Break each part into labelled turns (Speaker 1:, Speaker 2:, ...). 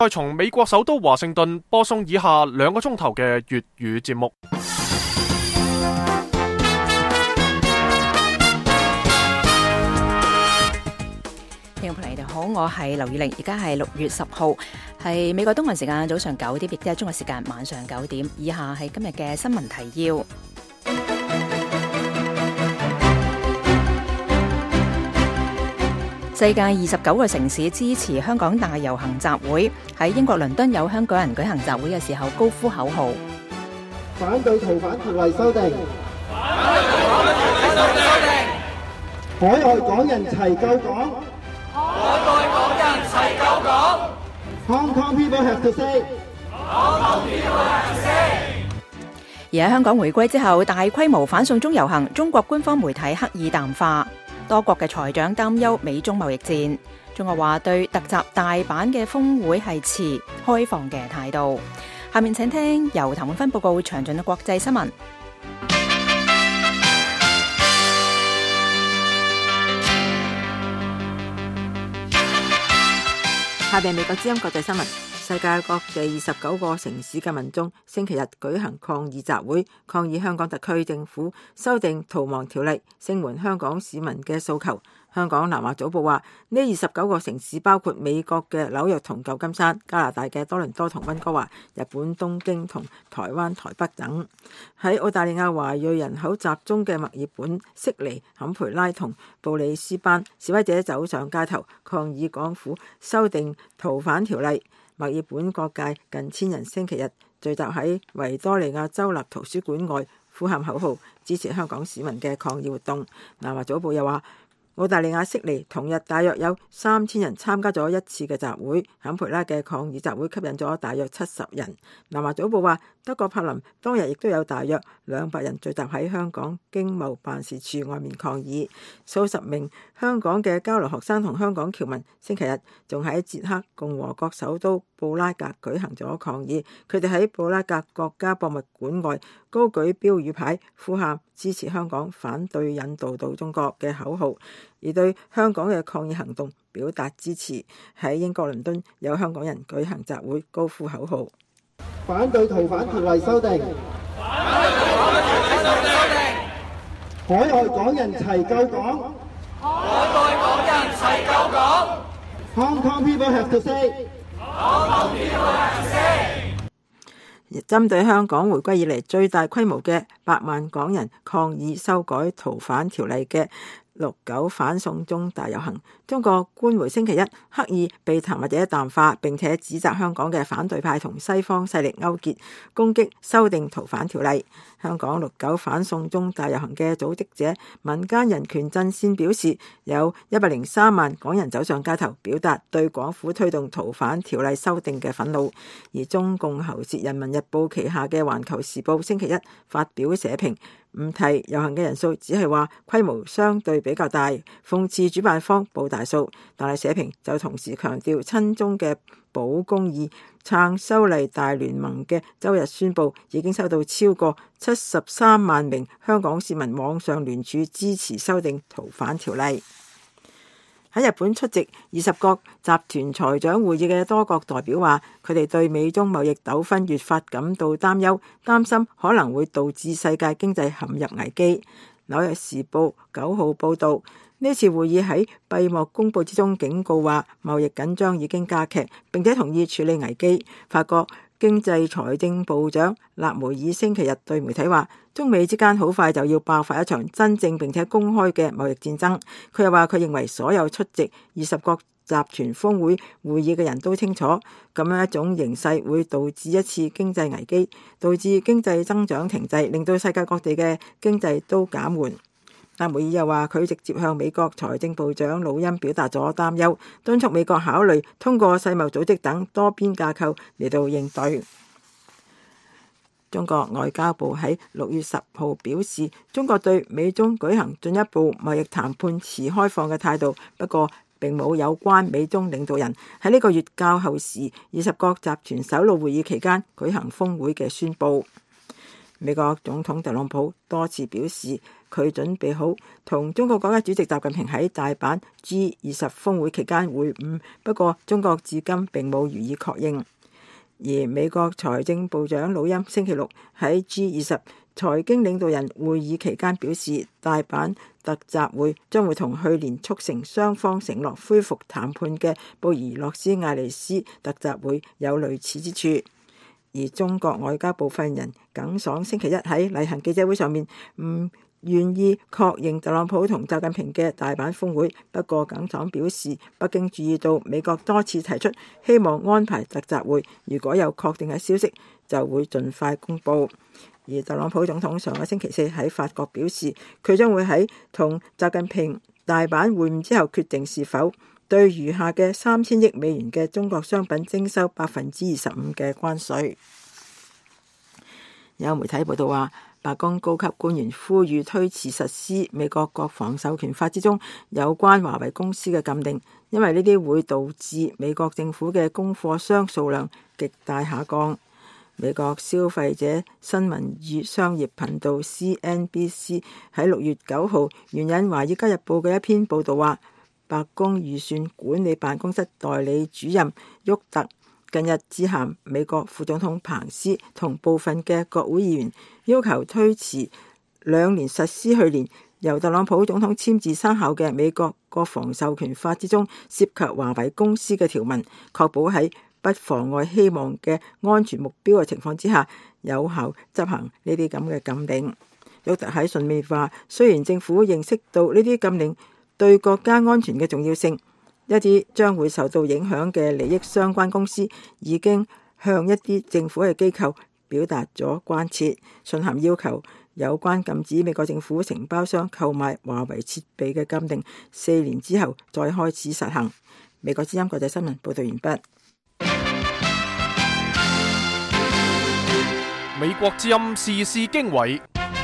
Speaker 1: 再從美國首都華盛頓播送以下2個鐘頭嘅粵語節目。
Speaker 2: 聽眾朋友你哋好，我係劉宇玲，而家係6月10號，係美國東岸時間早上9點，亦即係中國時間晚上9點。以下係今日嘅新聞提要。世界29個城市支持香港大遊行集會，喺英國倫敦有香港人舉行集會嘅時候高呼口號，
Speaker 3: 反對逃犯條例修訂，海外港人齊救港，
Speaker 4: 海外港人齊救港
Speaker 3: Hong Kong people have to say，
Speaker 4: Hong Kong people have to say。
Speaker 2: 而喺香港回歸之後，大規模反送中遊行，中國官方媒體刻意淡化。多國嘅財長擔憂美中貿易戰，中國話對突襲大阪嘅峰會係持開放嘅態度。下面請聽由譚永芬報告詳盡嘅國際新聞。
Speaker 5: 下邊美國之音國際新聞。世界各地29個城市嘅民眾星期日舉行抗議集會，抗議香港特區政府修訂逃亡條例，聲援香港市民嘅訴求。香港南華早報話，呢29個城市包括美國嘅紐約同舊金山、加拿大嘅多倫多同溫哥華、日本東京同台灣台北等。喺澳大利亞華裔人口集中嘅墨爾本、悉尼、坎培拉同布里斯班，示威者走上街頭抗議港府修訂逃犯條例。墨爾本各界近1000人星期日聚集喺維多利亞州立圖書館外，呼喊口號，支持香港市民嘅抗議活動。南華早報又話，澳大利亞悉尼同日大約有3000人參加咗一次嘅集會，坎培拉嘅抗議集會吸引咗大約70人。南華早報話，德國柏林當日亦都有大約200人聚集喺香港經貿辦事處外面抗議。數十名香港嘅交流學生同香港僑民星期日仲喺捷克共和國首都布拉格舉行咗抗議，佢哋喺布拉格國家博物館外高舉標語牌，呼喊支持香港、反對引渡到中國嘅口號，而對香港嘅抗議行動表達支持。喺英國倫敦有香港人舉行集會，高呼口號，
Speaker 3: 反對逃犯條例修訂，海外港人齊救港，
Speaker 4: 海外港人齊救港
Speaker 3: Hong Kong people have to say，
Speaker 4: Hong Kong people have to say。
Speaker 5: 針對香港回歸以嚟最大規模嘅8萬港人抗議修改逃犯條例嘅69反送中大遊行，中國官媒星期一刻意避談或者淡化，並且指責香港嘅反對派同西方勢力勾結，攻擊修訂逃犯條例。香港69反送中大遊行嘅組織者民間人權陣線表示，有103萬港人走上街頭，表達對港府推動逃犯條例修訂嘅憤怒。而中共喉舌《人民日報》旗下嘅《環球時報》星期一發表社評，唔提遊行嘅人數，只係話規模相對比較大，諷刺主辦方報大數。但係社評就同時強調，親中嘅保公義撐修例大聯盟嘅周日宣布，已經收到超過73萬名香港市民網上聯署支持修訂逃犯條例。喺日本出席20國集團財長會議嘅多國代表話，佢哋對美中貿易糾紛越發感到擔憂，擔心可能會導致世界經濟陷入危機。紐約時報9號報導，呢次會議喺閉幕公佈之中警告話，貿易緊張已經加劇，並且同意處理危機。法國經濟財政部長勒梅爾星期日對媒體話，中美之間好快就要爆發一場真正並且公開嘅貿易戰爭。佢又話，佢認為所有出席20國集團峰會會議嘅人都清楚，咁樣一種形勢會導致一次經濟危機，導致經濟增長停滯，令到世界各地嘅經濟都減緩。勒梅爾又話，佢直接向美國財政部長魯恩表達咗擔憂，敦促美國考慮通過世貿組織等多邊架構嚟到應對。中國外交部喺6月10號表示，中國對美中舉行進一步貿易談判持開放嘅態度，不過並冇有關美中領導人喺呢個月較後時20國集團首腦會議期間舉行峰會嘅宣佈。美國總統特朗普多次表示， 佢準備好同中國國家主席習近平喺大阪 G20 峰會期間會晤，不過中國至今並冇予以確認。而美國財政部長魯欽星期六喺 G20 財經領導人會議期間表示，大阪特集會將會同去年促成雙方承諾恢復談判嘅布宜諾斯艾利斯特集會有類似之處。而中國外交部發言人耿爽星期一喺例行記者會上面唔願意確認特朗普同習近平嘅大阪峰會，不過耿爽表示，北京注意到美國多次提出希望安排特集會，如果有確定嘅消息就會盡快公佈。而特朗普總統上個星期四喺法國表示，佢將會喺同習近平大阪會晤之後決定是否對餘下嘅3000億美元嘅中國商品徵收25%嘅關稅。有媒體報道話，白宮高級官員呼籲推遲實施美國國防授權法之中有關華為公司嘅禁令，因為呢啲會導致美國政府嘅供貨商數量極大下降。美國消費者新聞與商業頻道 CNBC 喺6月9號援引《華爾街日報》嘅一篇報道話，白宮預算管理辦公室代理主任沃特近日致函美國副總統彭斯同部分嘅國會議員，要求推遲2年實施去年由特朗普總統簽字生效嘅美國國防授權法之中涉及華為公司嘅條文，確保喺不妨礙希望嘅安全目標嘅情況之下，有效執行呢啲咁嘅禁令。沃特喺信面話，雖然政府認識到呢啲禁令對國家安全嘅重要性，一啲將會受到影響嘅利益相關公司已經向一啲政府嘅機構表達咗關切。信函要求有關禁止美國政府承包商購買華為設備嘅禁令4年之後再開始實行。美國之音國際新聞報道完畢。
Speaker 1: 美國之音時事經緯，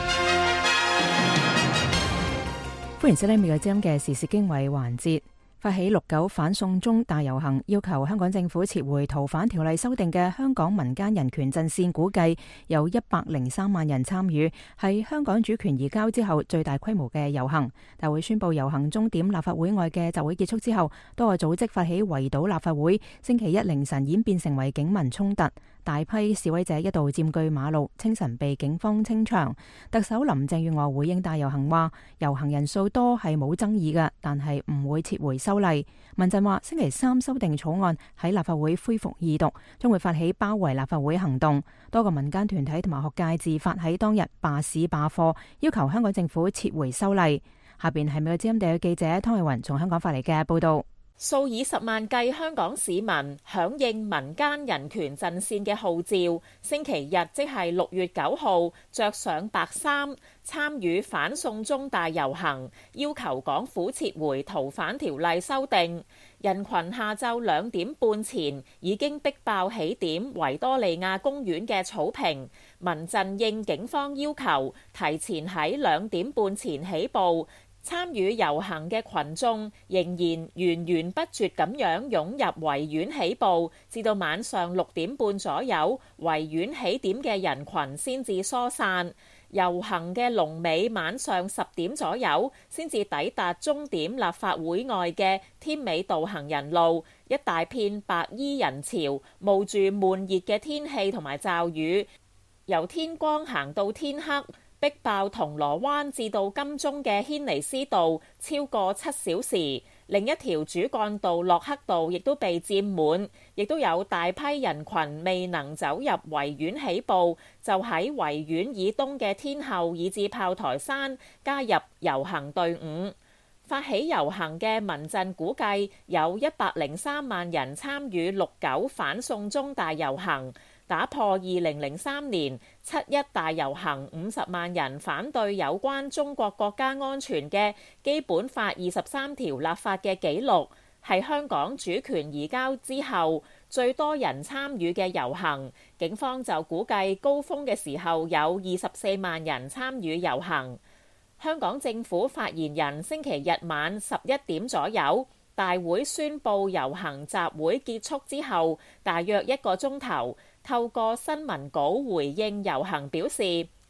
Speaker 2: 歡迎收聽美國之音嘅時事經緯環節。發起6·9反送中大遊行，要求香港政府撤回逃犯條例修訂嘅香港民間人權陣線估計有103萬人參與，係香港主權移交之後最大規模嘅遊行。大會宣布遊行終點立法會外嘅集會結束之後，多個組織發起圍堵立法會，星期一凌晨演變成為警民衝突，大批示威者一度佔據馬路，清晨被警方清場。特首林鄭月娥回應大遊行話，遊行人數多係冇爭議嘅，但係唔會撤回修例。民陣話星期三修訂草案喺立法會恢復二讀，將會發起包圍立法會行動。多個民間團體同埋學界自發喺當日罷市罷課，要求香港政府撤回修例。下邊係美國之音地嘅記者湯慧雲從香港發嚟嘅報道。
Speaker 6: 數以十萬計香港市民響應民間人權陣線嘅號召，星期日即係6月9號，着上白衫參與反送中大遊行，要求港府撤回逃犯條例修訂。人群下晝2點半前已經逼爆起點維多利亞公園嘅草坪，民陣應警方要求，提前喺2點半前起步。參與遊行嘅群眾仍然源源不絕咁樣湧入維園起步，至到晚上6點半左右，維園起點嘅人群先至疏散。遊行嘅龍尾晚上10點左右先至抵達終點立法會外嘅添美道行人路，一大片白衣人潮，冒住悶熱嘅天氣同埋驟雨，由天光行到天黑。逼爆銅鑼灣至到金鐘嘅軒尼詩道超過7小時，另一條主幹道洛克道亦都被佔滿，亦都有大批人群未能走入維園起步，就喺維園以東嘅天后以至炮台山加入遊行隊伍。發起遊行嘅民陣估計有103萬人參與6·9反送中大遊行，打破2003年7·1大遊行50萬人反對有關中國國家安全嘅基本法23條立法嘅紀錄，係香港主權移交之後最多人參與嘅遊行。警方就估計高峰嘅時候有24萬人參與遊行。香港政府發言人星期日晚11點左右，大會宣布遊行集會結束之後，大約1個鐘頭，透過新聞稿回應遊行表示，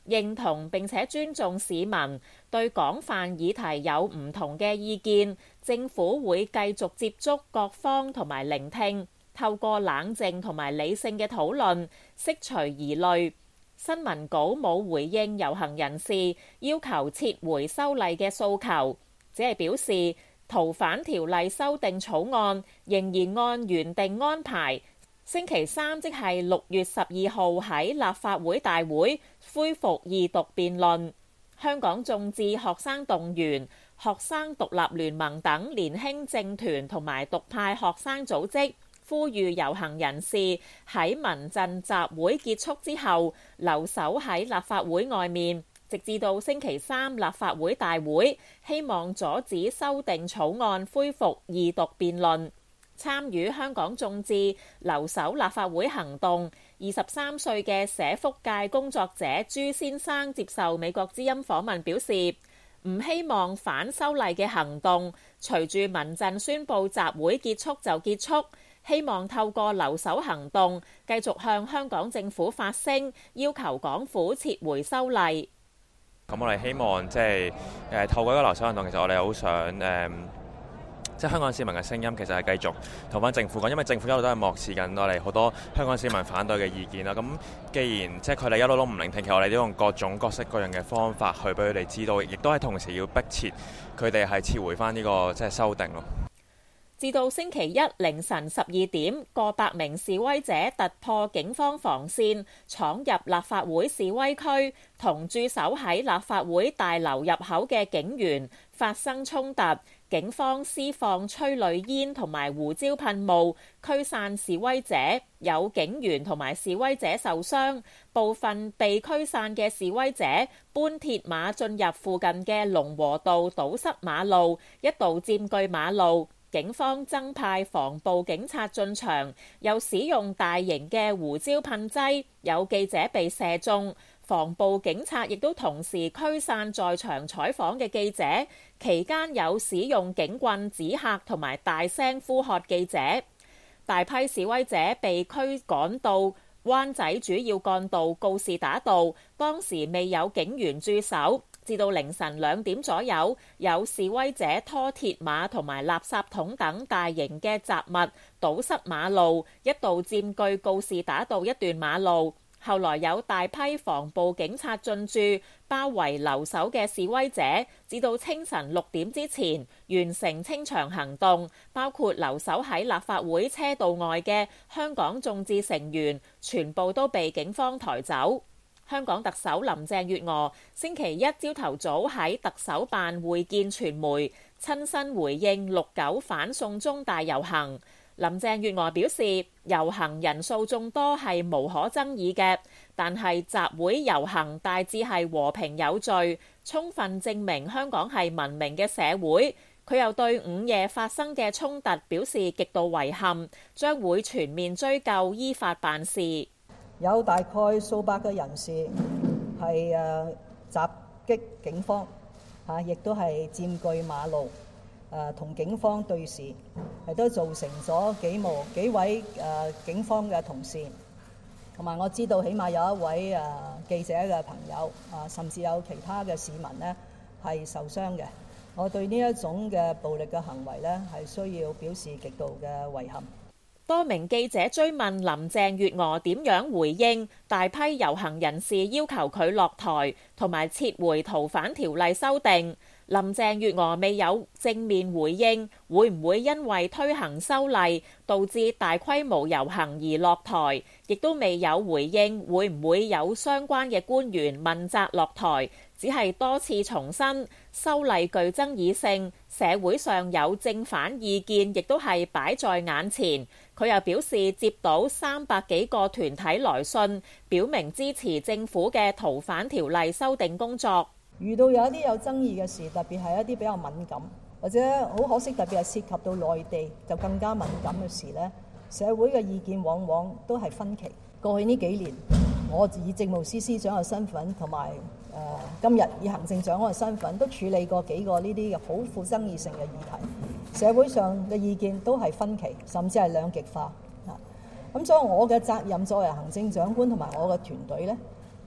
Speaker 6: 認同並且尊重市民對廣泛議題有唔同嘅意見，政府會繼續接觸各方同埋聆聽，透過冷靜同埋理性嘅討論釋除疑慮。新聞稿冇回應遊行人士要求撤回修例嘅訴求，只係表示逃犯條例修訂草案仍然按原定安排，星期三即係6月12號喺立法會大會恢復二讀辯論。香港眾志學生動員、學生獨立聯盟等年輕政團同埋獨派學生組織呼籲遊行人士喺民陣集會結束之後留守喺立法會外面，直至到星期三立法會大會，希望阻止修訂草案恢復二讀辯論。參與香港眾志留守立法會行動23歲嘅社福界工作者朱先生接受美國之音訪問表示，唔希望反修例嘅行動隨住民陣宣布集會結束就結束，希望透過留守行動繼續向香港政府發聲，要求港府撤回修例。
Speaker 7: 咁我哋希望透過一個留守行動，其實我哋好想香港市民嘅聲音其實係繼續同翻政府講，因為政府一路都係漠視緊我哋好多香港市民反對嘅意見啦。咁既然佢哋一路都唔聆聽，其實我哋都用各種各式各樣嘅方法去俾佢哋知道，亦都係同時要迫切佢哋係撤回翻呢個修訂咯。
Speaker 6: 至到星期一凌晨12點，過百名示威者突破警方防線，闖入立法會示威區，同駐守喺立法會大樓入口嘅警員發生衝突。警方施放催淚煙同埋胡椒噴霧驅散示威者，有警員同埋示威者受傷。部分被驅散嘅示威者搬鐵馬進入附近嘅龍和道，堵塞馬路，一度佔據馬路。警方增派防暴警察進場，又使用大型嘅胡椒噴劑，有記者被射中。防暴警察亦都同時驅散在場採訪嘅記者，期間有使用警棍指嚇同埋大聲呼喝記者。大批示威者被驅趕到灣仔主要幹道告士打道，當時未有警員駐守。至到凌晨2點左右，有示威者拖鐵馬同埋垃圾桶等大型嘅雜物堵塞馬路，一度佔據告士打道一段馬路。後來有大批防暴警察進駐，包圍留守嘅示威者，至到清晨6點之前完成清場行動，包括留守喺立法會車道外嘅香港眾志成員，全部都被警方抬走。香港特首林鄭月娥星期一朝頭早喺特首辦會見傳媒，親身回應6·9反送中大遊行。林鄭月娥表示，遊行人數眾多係無可爭議嘅，但係集會遊行大致係和平有序，充分證明香港係文明嘅社會。佢又對午夜發生嘅衝突表示極度遺憾，將會全面追究，依法辦事。
Speaker 8: 有大概數百個人士係襲擊警方，亦都係佔據馬路，同警方對峙，亦都造成咗幾位警方嘅同事，同埋我知道起碼有一位記者嘅朋友，甚至有其他嘅市民呢係受傷嘅。我對呢一種嘅暴力嘅行為呢係需要表示極度嘅遺憾。
Speaker 6: 多名記者追問林鄭月娥點樣回應大批遊行人士要求佢落台同埋撤回逃犯條例修訂，林鄭月娥未有正面回應會唔會因為推行修例導致大規模遊行而落台，亦都未有回應會唔會有相關嘅官員問責落台，只係多次重申修例具爭議性，社會上有正反意見，亦都係擺在眼前。佢又表示接到300幾個團體來信，表明支持政府嘅逃犯條例修訂工作。
Speaker 8: 遇到有一啲有爭議嘅事，特別係一啲比較敏感，或者好可惜，特別係涉及到內地就更加敏感嘅事呢，社會嘅意見往往都係分歧。過去呢幾年，我以政務司司長嘅身份同埋今日以行政長官嘅身份，都處理過幾個呢啲好富爭議性嘅議題，社會上嘅意見都係分歧，甚至係兩極化。咁所以我嘅責任作為行政長官同埋我嘅團隊呢，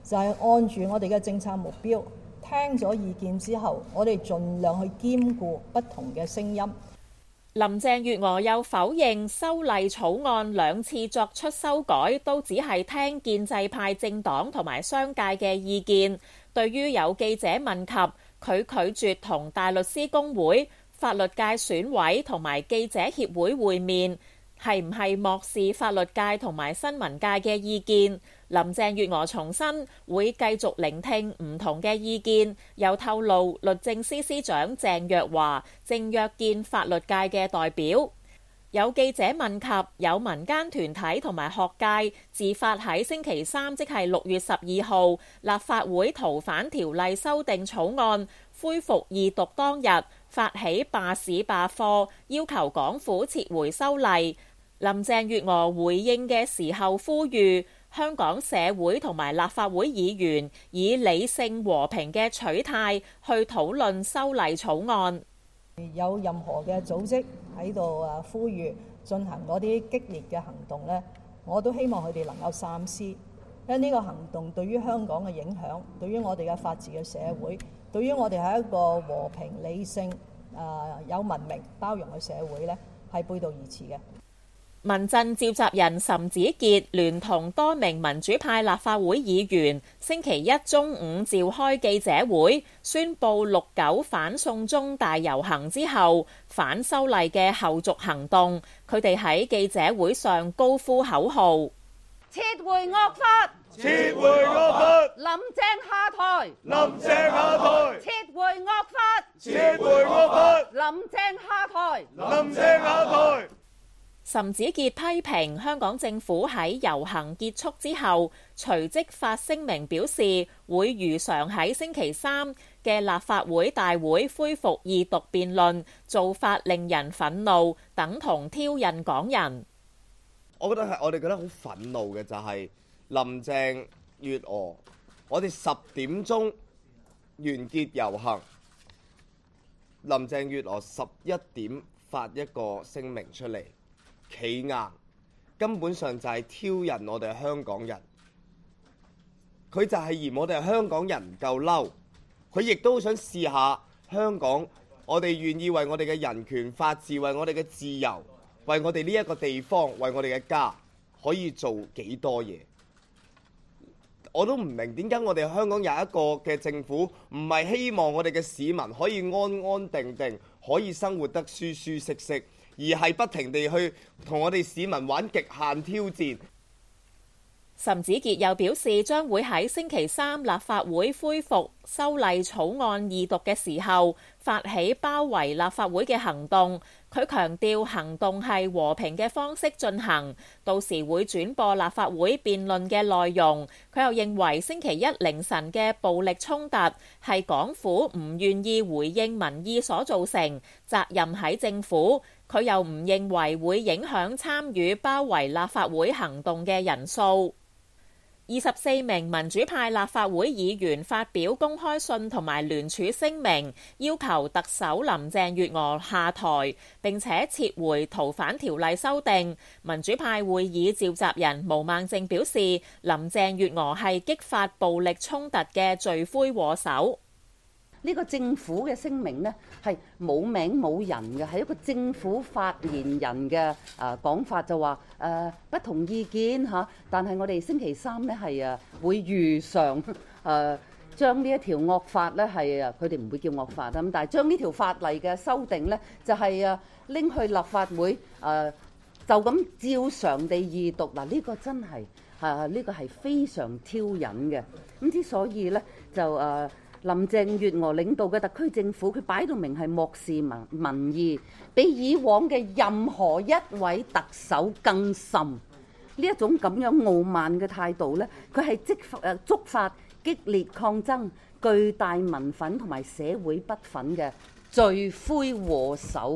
Speaker 8: 就係按住我哋嘅政策目標，聽咗意見之後，我哋盡量去兼顧不同嘅聲音。
Speaker 6: 林鄭月娥又否認修例草案2次作出修改，都只係聽建制派政黨同埋商界嘅意見。對於有記者問及佢拒絕同大律師公會、法律界選委同埋記者協會會面，係唔係漠視法律界同埋新聞界嘅意見？林鄭月娥重申會繼續聆聽唔同嘅意見，又透露律政司司長鄭若驊正約見法律界嘅代表。有記者問及有民間團體同埋學界自發喺星期3，即係6月12號，立法會逃犯條例修訂草案恢復二讀當日發起罷市罷課，要求港府撤回修例。林鄭月娥回應嘅時候呼籲香港社會同埋立法會議員以理性和平嘅取態去討論修例草案。
Speaker 8: 有任何嘅組織喺度呼籲進行嗰啲激烈嘅行動呢，我都希望佢哋能夠三思，因為呢個行動對於香港嘅影響，對於我哋嘅法治嘅社會，對於我哋係一個和平理性有文明包容嘅社會呢，係背道而馳嘅。
Speaker 6: 民陣召集人岑子傑聯同多名民主派立法會議員星期一中午召開記者會，宣布6·9反送中大遊行之後反修例嘅後續行動。佢哋喺記者會上高呼口號：
Speaker 9: 撤回惡法！
Speaker 4: 撤回惡法！
Speaker 9: 林鄭下台！
Speaker 4: 林鄭下台！
Speaker 9: 撤回惡法！
Speaker 4: 撤回惡法！
Speaker 9: 林鄭下台！
Speaker 4: 林鄭下台！
Speaker 6: 岑子傑批評香港政府喺遊行結束之後隨即發聲明表示會如常喺星期3嘅立法會大會恢復二讀辯論，做法令人憤怒，等同挑釁港人。
Speaker 10: 我哋覺得好憤怒嘅就係林鄭月娥，我哋10點鐘完結遊行，林鄭月娥11點發一個聲明出嚟。企硬，根本上就係挑釁我哋香港人。佢就係嫌我哋香港人唔夠嬲，佢亦都想試下香港，我哋願意為我哋嘅人權法治，為我哋嘅自由，為我哋呢一個地方，為我哋嘅家，可以做幾多嘢。我都唔明點解我哋香港有一個嘅政府，唔係希望我哋嘅市民可以安安定定，可以生活得舒舒適適，而係不停地去同我哋市民玩極限挑戰。
Speaker 6: 岑子傑又表示，將會喺星期3立法會恢復修例草案二讀嘅時候，發起包圍立法會嘅行動。佢強調行動係和平嘅方式進行，到時會轉播立法會辯論嘅內容。佢又認為星期一凌晨嘅暴力衝突係港府唔願意回應民意所造成，責任喺政府。佢又唔認為會影響參與包圍立法會行動嘅人數。24名民主派立法會議員發表公開信同埋聯署聲明，要求特首林鄭月娥下台，並且撤回逃犯條例修訂。民主派會議召集人毛孟靜表示，林鄭月娥係激發暴力衝突嘅罪魁禍首。
Speaker 9: 呢個政府嘅聲明呢，係冇名冇人嘅，係一個政府發言人嘅講法，就話不同意見嚇，但係我哋星期3呢係會如常將呢一條惡法呢係佢哋唔會叫惡法咁，但係將呢條法例嘅修訂呢，就係拎去立法會就咁照常地二讀嗱，呢個真係呢個係非常挑釁嘅。咁之所以呢就林鄭月娥領導嘅特區政府，佢擺到明係漠視民意，比以往嘅任何一位特首更甚。呢一種咁樣傲慢嘅態度呢，佢係觸發激烈抗爭、巨大民憤同埋社會不忿嘅罪魁禍首。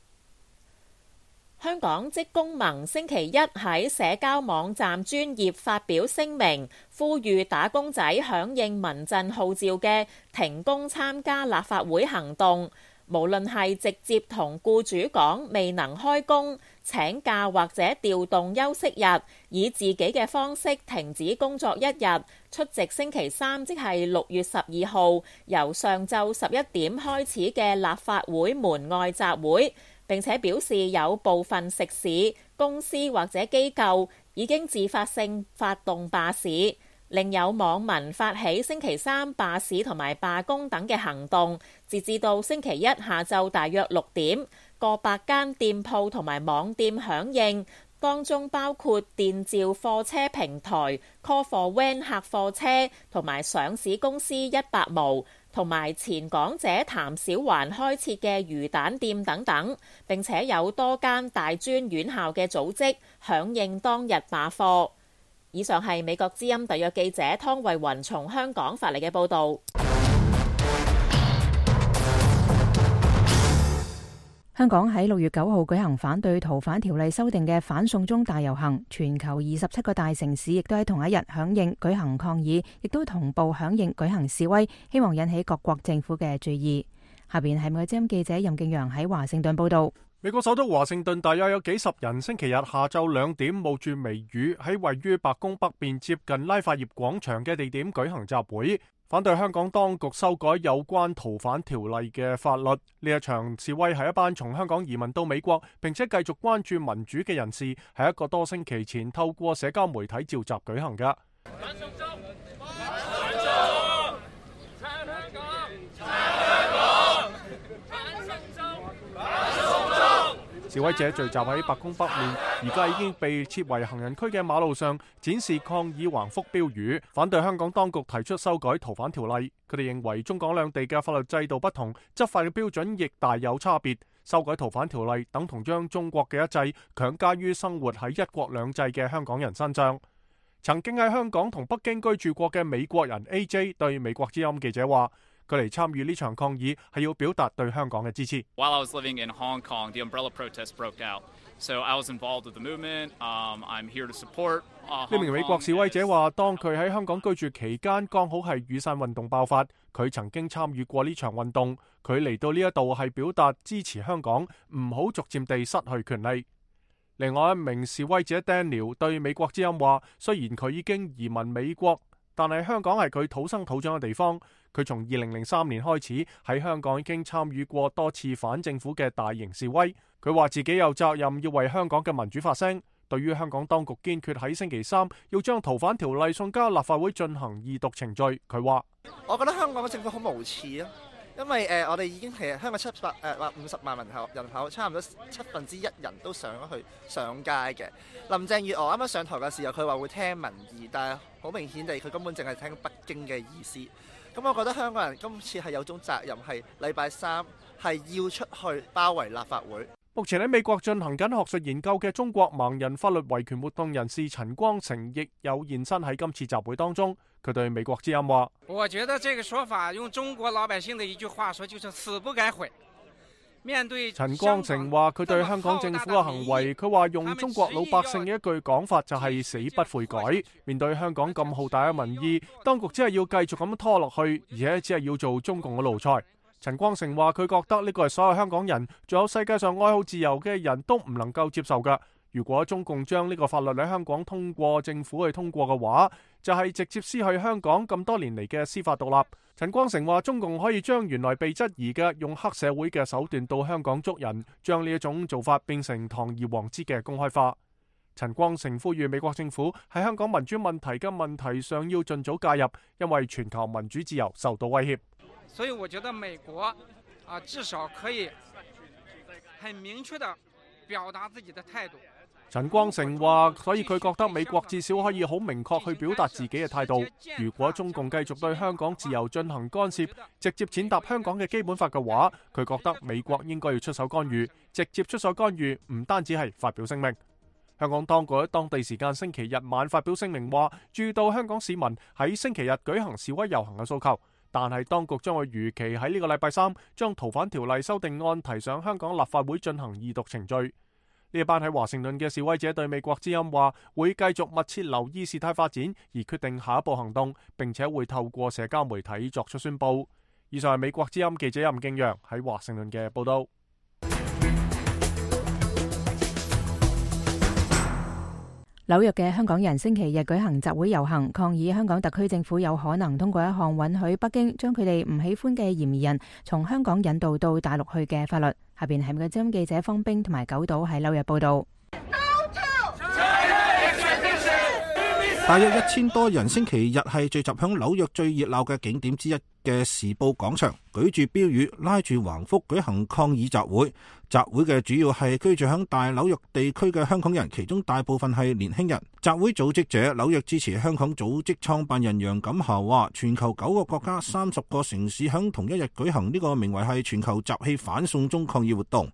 Speaker 6: 香港職工盟星期一喺社交網站專頁發表聲明，呼籲打工仔響應民陣號召嘅停工參加立法會行動。無論係直接同僱主講未能開工， 請假或者調動休息日，以自己嘅方式停止工作一日，出席星期三即係6月12號由上晝11點開始嘅立法會門外集會。並且表示有部分食肆、公司或者機構已經自發性發動罷市，另有網民發起星期三罷市同埋罷工等嘅行動，截至到星期一下晝大約6點，過百間店鋪同埋網店響應，當中包括電召貨車平台 Call for Van 客貨車同埋上市公司100毛。同埋前港姐譚小環開設嘅魚蛋店等等，並且有多間大專院校嘅組織響應當日罷課。以上係美國之音特約記者湯慧雲從香港發嚟嘅報導。
Speaker 2: 香港喺6月9號舉行反對逃犯條例修訂嘅反送中大遊行，全球27個大城市亦都喺同一日響應舉行抗議，亦都同步響應舉行示威，希望引起各國政府嘅注意。下邊係美國之音記者任敬陽喺華盛頓報道。
Speaker 1: 美國首都華盛頓大約有幾十人星期日下晝2點冒住微雨喺位於白宮北邊接近拉法葉廣場嘅地點舉行集會，反對香港當局修改有關逃犯條例嘅法律。呢一場示威係一班從香港移民到美國並且繼續關注民主嘅人士，係一個多星期前透過社交媒體召集舉行嘅。示威者聚集喺白宮北面，而家已經被設為行人區嘅馬路上，展示抗議橫幅標語，反對香港當局提出修改逃犯條例。佢哋認為中港兩地嘅法律制度不同，執法嘅標準亦大有差別。修改逃犯條例等同將中國嘅一制強加於生活喺一國兩制嘅香港人身上。曾經喺香港同北京居住過嘅美國人 AJ 對美國之音記者話，佢嚟參與呢場抗議係要表達對香港嘅支持。
Speaker 11: While I was living in Hong Kong, the umbrella protest broke out. So I was involved with the movement. I'm here to support.
Speaker 1: 呢名美國示威者話，當佢喺香港居住期間，剛好係雨傘運動爆發，佢曾經參與過呢場運動。佢嚟到呢一度係表達支持香港，唔好逐漸地失去權利。另外一名示威者 Daniel 對美國之音話，雖然佢已經移民美國，但係香港係佢土生土長嘅地方。佢從2003年開始喺香港已經參與過多次反政府嘅大型示威。佢話自己有責任要為香港嘅民主發聲。對於香港當局堅決喺星期三要將逃犯條例送交立法會進行二讀程序，佢話：
Speaker 12: 我覺得香港嘅政府好無恥啊！因為我哋已經係香港50萬人口，差唔多1/7人都上街嘅。林鄭月娥啱啱上台嘅時候，佢話會聽民意，但係好明顯地，佢根本淨係聽北京嘅意思。咁我覺得香港人今次係有種責任，係禮拜三係要出去包圍立法會。
Speaker 1: 目前喺美國進行緊學術研究嘅中國盲人法律維權活動人士陳光誠亦有現身喺今次集會當中。佢對美國之音話：
Speaker 13: 我覺得這個說法用中國老百姓的一句話說，就是死不改悔。面對
Speaker 1: 陳光誠話佢對香港政府嘅行為，佢話用中國老百姓嘅一句講法就係死不悔改。面對香港咁浩大嘅民意，當局只係要繼續咁拖落去，而且只係要做中共嘅奴才。陳光誠話佢覺得呢個係所有香港人，仲有世界上愛好自由嘅人都唔能夠接受㗎。如果中共將呢個法律喺香港通過政府去通過嘅話，就係直接失去香港咁多年嚟嘅司法獨立。陳光誠話中共可以將原來被質疑嘅用黑社會嘅手段到香港捉人，將呢一種做法變成堂而皇之嘅公開化。陳光誠呼籲美國政府喺香港民主問題嘅問題上要盡早介入，因為全球民主自由受到威脅。
Speaker 13: 所以我覺得美國至少可以很明確地表達自己的態度。
Speaker 1: 陳光誠話，所以佢覺得美國至少可以好明確去表達自己嘅態度。如果中共繼續對香港自由進行干涉，直接踐踏香港嘅基本法嘅話，佢覺得美國應該要出手干預，直接出手干預，唔單止係發表聲明。香港當局喺當地時間星期日晚發表聲明話，注意到香港市民喺星期日舉行示威遊行嘅訴求，但係當局將會如期喺呢個禮拜三將逃犯條例修訂案提上香港立法會進行二讀程序。呢一班喺華盛頓嘅示威者對美國之音話，會繼續密切留意事態發展，而決定下一步行動，並且會透過社交媒體作出宣佈。以上係美國之音記者任敬陽喺華盛頓嘅報道。
Speaker 2: 紐約嘅香港人星期日舉行集會遊行，抗議香港特區政府有可能通過一項允許北京將佢哋唔喜歡嘅嫌疑人從香港引渡到大陸去嘅法律。下邊係美國之音記者方冰同埋九島喺紐約報道。
Speaker 14: 大約1000多人星期日係聚集響紐約最熱鬧嘅景點之一嘅時報廣場，舉住標語，拉住橫幅舉行抗議集會。集會嘅主要係居住響大紐約地區嘅香港人，其中大部分係年輕人。集會組織者紐約支持香港組織創辦人楊錦霞話，全球9個國家30個城市響同一日舉行呢個名為係全球集氣反送中抗議活動。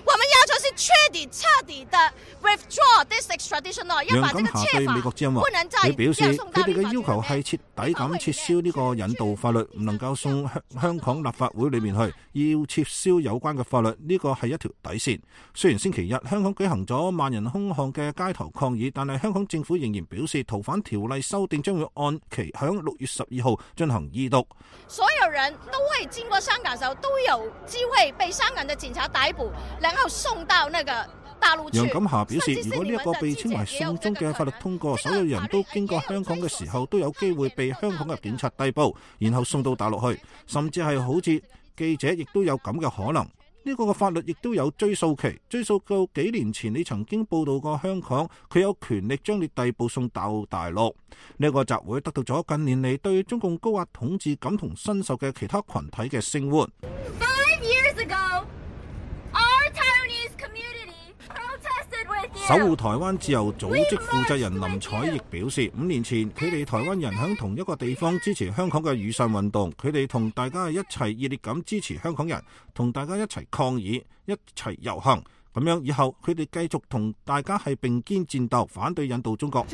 Speaker 15: 徹底的 withdraw this extradition law， 要把這個切法不能再
Speaker 14: 佢表示佢哋嘅要求係徹底咁撤銷呢個引渡法律，唔能夠送香港立法會裏面去，要撤銷有關嘅法律，呢個係一條底線。雖然星期日香港舉行咗萬人空巷嘅街頭抗議，但係香港政府仍然表示逃犯條例修訂將會按期響6月12號進行二讀。
Speaker 15: 所有人都會經過香港嘅時候都有機會被香港嘅警察逮捕，然後送到那個大陸去。
Speaker 14: 楊錦霞表示，如果呢一個被稱為送中嘅法律通過，所有人都經過香港嘅時候都有機會被香港嘅警察逮捕，然後送到大陸去，甚至係好似記者亦都有咁嘅可能。呢個嘅法律亦都有追溯期，追溯到幾年前你曾經報道過香港，佢有權力將你逮捕送到大陸。呢個集會得到咗近年嚟對中共高壓統治感同身受嘅其他群體嘅聲援。
Speaker 15: 5 years ago, our Taiwanese community protested with you。
Speaker 14: 守護台灣自由組織負責人林采亦表示，5年前佢哋台灣人喺同一個地方支持香港嘅雨傘運動，佢哋同大家一齊熱烈咁支持香港人，同大家一齊抗議，一齊遊行，咁樣以後佢哋繼續同大家係並肩戰鬥，反對引渡中國。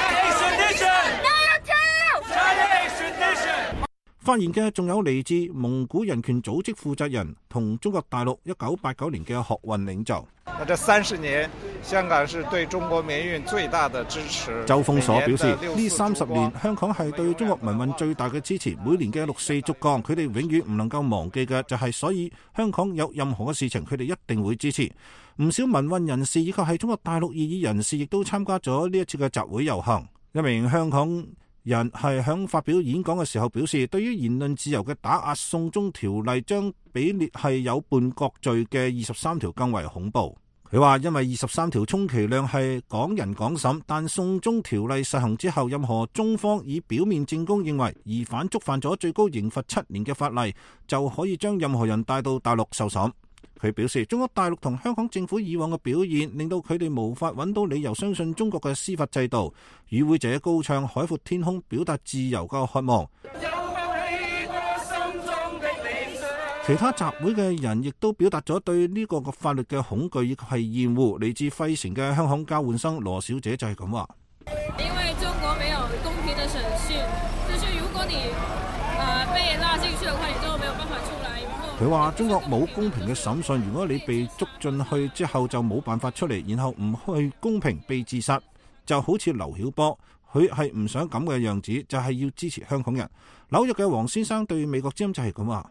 Speaker 14: 發言嘅仲有嚟自蒙古人權組織負責人同中國大陸1989年嘅學運領袖。
Speaker 16: 這30年，香港是對中國民運最大的支持。
Speaker 14: 周鋒所表示，呢30年香港係對中國民運最大嘅支持。每年嘅6四燭光，佢哋永遠唔能夠忘記嘅就係，所以香港有任何嘅事情，佢哋一定會支持。唔少民運人士以及係中國大陸異議人士，亦都參加咗呢一次嘅集會遊行。一名香港人係響發表演講嘅時候表示，對於言論自由嘅打壓，送中條例將比列係有叛國罪嘅23條更為恐怖。佢話因為23條充其量係港人港審，但送中條例實行之後，任何中方以表面證供認為疑犯觸犯咗最高刑罰7年嘅法例，就可以將任何人帶到大陸受審。佢表示，中國大陸同香港政府以往嘅表現令到佢哋無法揾到理由相信中國嘅司法制度。與會者高唱海闊天空，表達自由嘅渴望。其他集會嘅人亦都表達咗對呢個法律嘅恐懼以及係厭惡。嚟自費城嘅香港交換生羅小姐就係咁話。
Speaker 17: 因為中國沒有公平的審訊，就是如果你被拉進去的話，你就沒有辦法出來。
Speaker 14: 佢話中國冇公平嘅審訊，如果你被捉進去之後就冇辦法出嚟，然後唔去公平被自殺，就好似劉曉波，佢係唔想咁嘅樣子，就係要支持香港人。紐約嘅黃先生對美國之音就係咁話。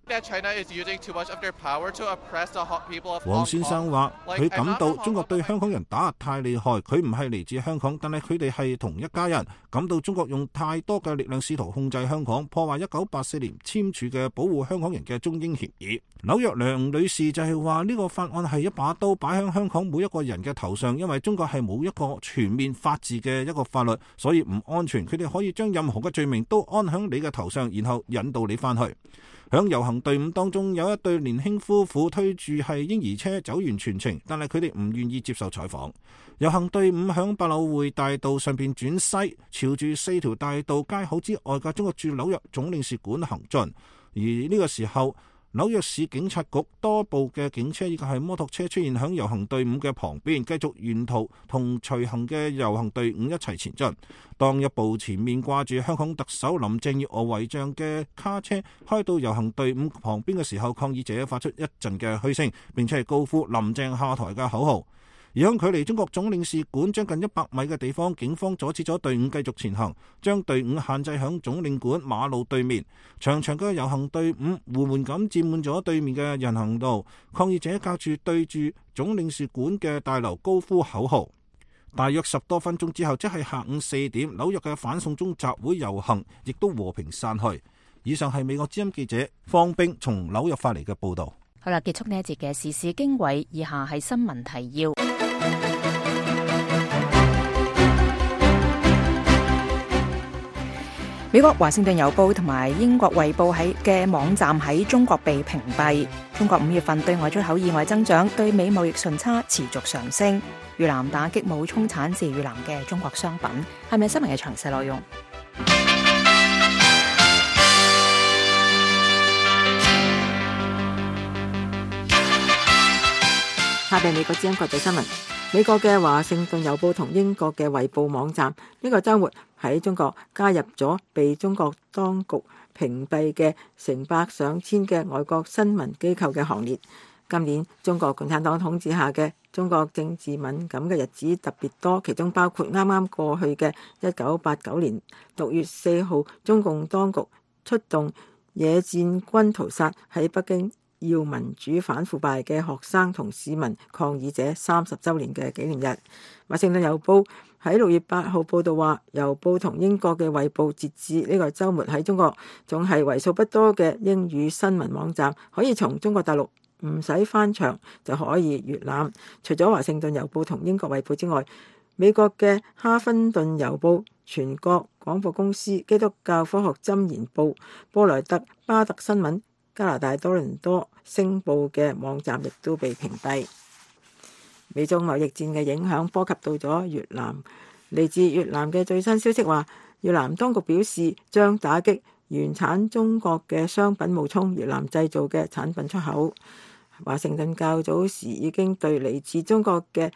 Speaker 14: 黃先生話：佢感到中國對香港人打壓太厲害，佢唔係嚟自香港，但係佢哋係同一家人。感到中國用太多嘅力量試圖控制香港，破壞1984年簽署嘅保護香港人嘅中英協議。紐約梁女士就係話呢個法案係一把刀擺喺香港每一個人嘅頭上，因為中國係冇一個全面法治嘅一個法律，所以唔安全。佢哋可以將任何嘅罪名都安響你嘅頭上，然後引導你翻去。響遊行隊伍當中，有一對年輕夫婦推住係嬰兒車走完全程，但係佢哋唔願意接受採訪。遊行隊伍響百老匯大道上邊轉西，朝住4條大道街口之外嘅中國駐紐約總領事館行進。而呢個時候，紐約市警察局多部嘅警車以及係摩托車出現響遊行隊伍嘅旁邊，繼續沿途同隨行嘅遊行隊伍一齊前進。當一部前面掛住香港特首林鄭月娥遺像嘅卡車開到遊行隊伍旁邊嘅時候，抗議者發出一陣嘅噓聲，並且係高呼林鄭下台嘅口號。而響距離中國總領事館將近100米嘅地方，警方阻止咗隊伍繼續前行，將隊伍限制響總領館馬路對面。長長嘅遊行隊伍緩緩咁佔滿咗對面嘅人行道，抗議者隔住對住總領事館嘅大樓高呼口號。 大約10多分鐘之後，即係下午4點，紐約嘅反送中集會遊行亦都和平散去。以上係美國之音記者方冰從紐約發嚟嘅報導。
Speaker 2: 好啦，結束呢一節嘅時事經緯，以下係新聞提要。美國華盛頓郵報同埋英國衛報嘅網站喺中國被屏蔽。中國5月份對外出口意外增長，對美貿易順差持續上升。越南打擊冒充產自越南嘅中國商品。係咪新聞嘅詳細內容？
Speaker 5: 下邊美國之音國際新聞。美國嘅華盛頓郵報同英國嘅衛報網站呢個週末喺中國加入咗被中國當局屏蔽嘅成百上千嘅外國新聞機構嘅行列。今年中國共產黨統治下嘅中國政治敏感嘅日子特別多，其中包括啱啱過去嘅1989年6月4號，中共當局出動野戰軍屠殺喺北京要民主反腐敗嘅學生同市民抗議者30週年嘅紀念日。華盛頓郵報喺6月8號報道話，郵報同英國嘅衛報截至呢個週末喺中國仲係為數不多嘅英語新聞網站，可以從中國大陸唔使翻牆就可以閲覽。除咗華盛頓郵報同英國衛報之外，美國嘅哈芬頓郵報、全國廣播公司、基督教科學箴言報、波萊特巴特新聞、加拿大多倫多星報嘅網站亦都被屏蔽。美中貿易戰嘅影響波及到咗越南。嚟自越南嘅最新消息話，越南當局表示將打擊原產中國嘅商品冒充越南製造嘅產品出口。華盛頓較早時已經對嚟自中國嘅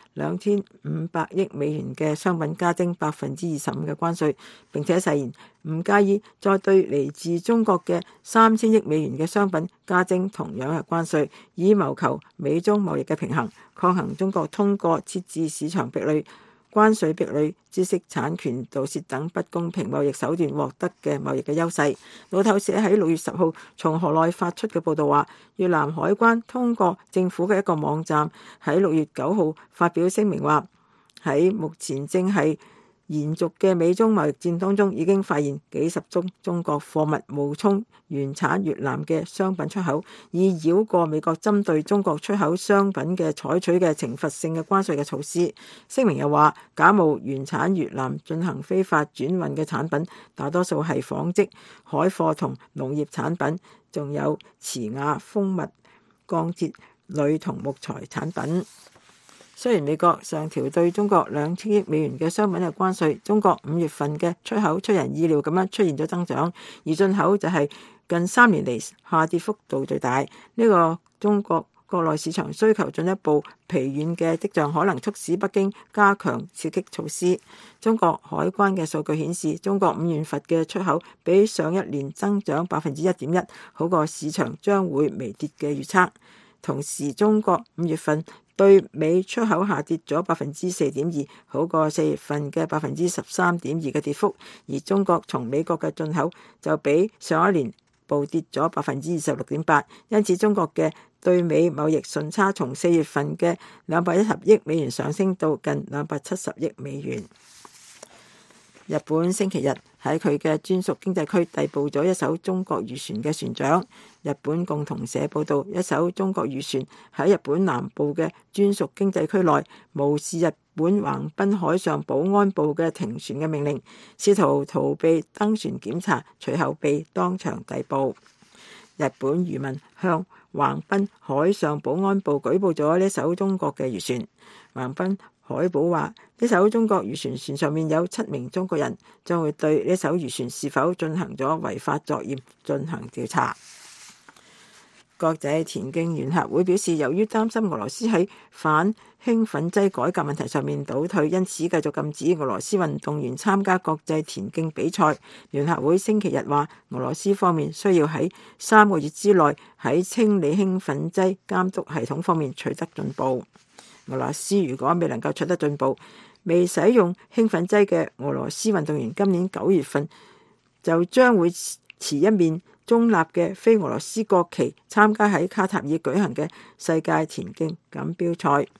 Speaker 5: 2500億美元嘅商品加徵25%嘅關稅，並且誓言唔介意再對嚟自中國嘅3000億美元嘅商品加徵同樣嘅關稅，以謀求美中貿易嘅平衡，抗衡中國通過設置市場壁壘、關稅壁壘、知識產權盜竊等不公平貿易手段獲得嘅貿易嘅優勢。路透社喺6月10號從河內發出嘅報導話，越南海關通過政府嘅一個網站喺6月9號發表聲明話，喺目前正係延續嘅美中貿易戰當中，已經發現幾十宗中國貨物冒充原產越南嘅商品出口，以繞過美國針對中國出口商品嘅採取嘅懲罰性嘅關稅嘅措施。聲明又話，假冒原產越南進行非法轉運嘅產品，大多數係紡織、海貨同農業產品，仲有瓷瓦、蜂蜜、鋼鐵、鋁同木材產品。雖然美國上調對中國2000億美元嘅商品嘅關稅，中國5月份嘅出口出人意料咁樣出現咗增長，而進口就係近3年嚟下跌幅度最大。呢個中國國內市場需求進一步疲軟嘅跡象，可能促使北京加強刺激措施。中國海關嘅數據顯示，中國5月份嘅出口比上一年增長1.1%，好過市場將會微跌嘅預測。同時，中國5月份對美出口下跌咗4.2%，好過4月份嘅13.2%嘅跌幅。而中國從美國嘅進口就比上一年暴跌咗26.8%，因此中國嘅對美貿易順差從4月份嘅210億美元上升到近270億美元。日本星期日喺佢嘅專屬經濟區逮捕咗一艘中國漁船嘅船長。日本共同社報道，一艘中國漁船喺日本南部嘅專屬經濟區內無視日本橫濱海上保安部嘅停船嘅命令，試圖逃避登船檢查，隨後被當場逮捕。日本漁民向橫濱海上保安部舉報咗呢艘中國嘅漁船。橫濱海保話，呢艘中國漁船船上面有7名中國人，將會對呢艘漁船是否進行咗違法作業進行調查。國際田徑聯合會表示，由於擔心俄羅斯喺反興奮劑改革問題上面倒退，因此繼續禁止俄羅斯運動員參加國際田徑比賽。聯合會星期日話，俄羅斯方面需要喺3個月之內喺清理興奮劑監督系統方面取得進步。俄羅斯如果未能夠取得進步，未使用興奮劑嘅俄羅斯運動員今年9月份就將會持一面中立嘅非俄羅斯國旗參加喺卡塔爾舉行嘅世界田徑錦標賽。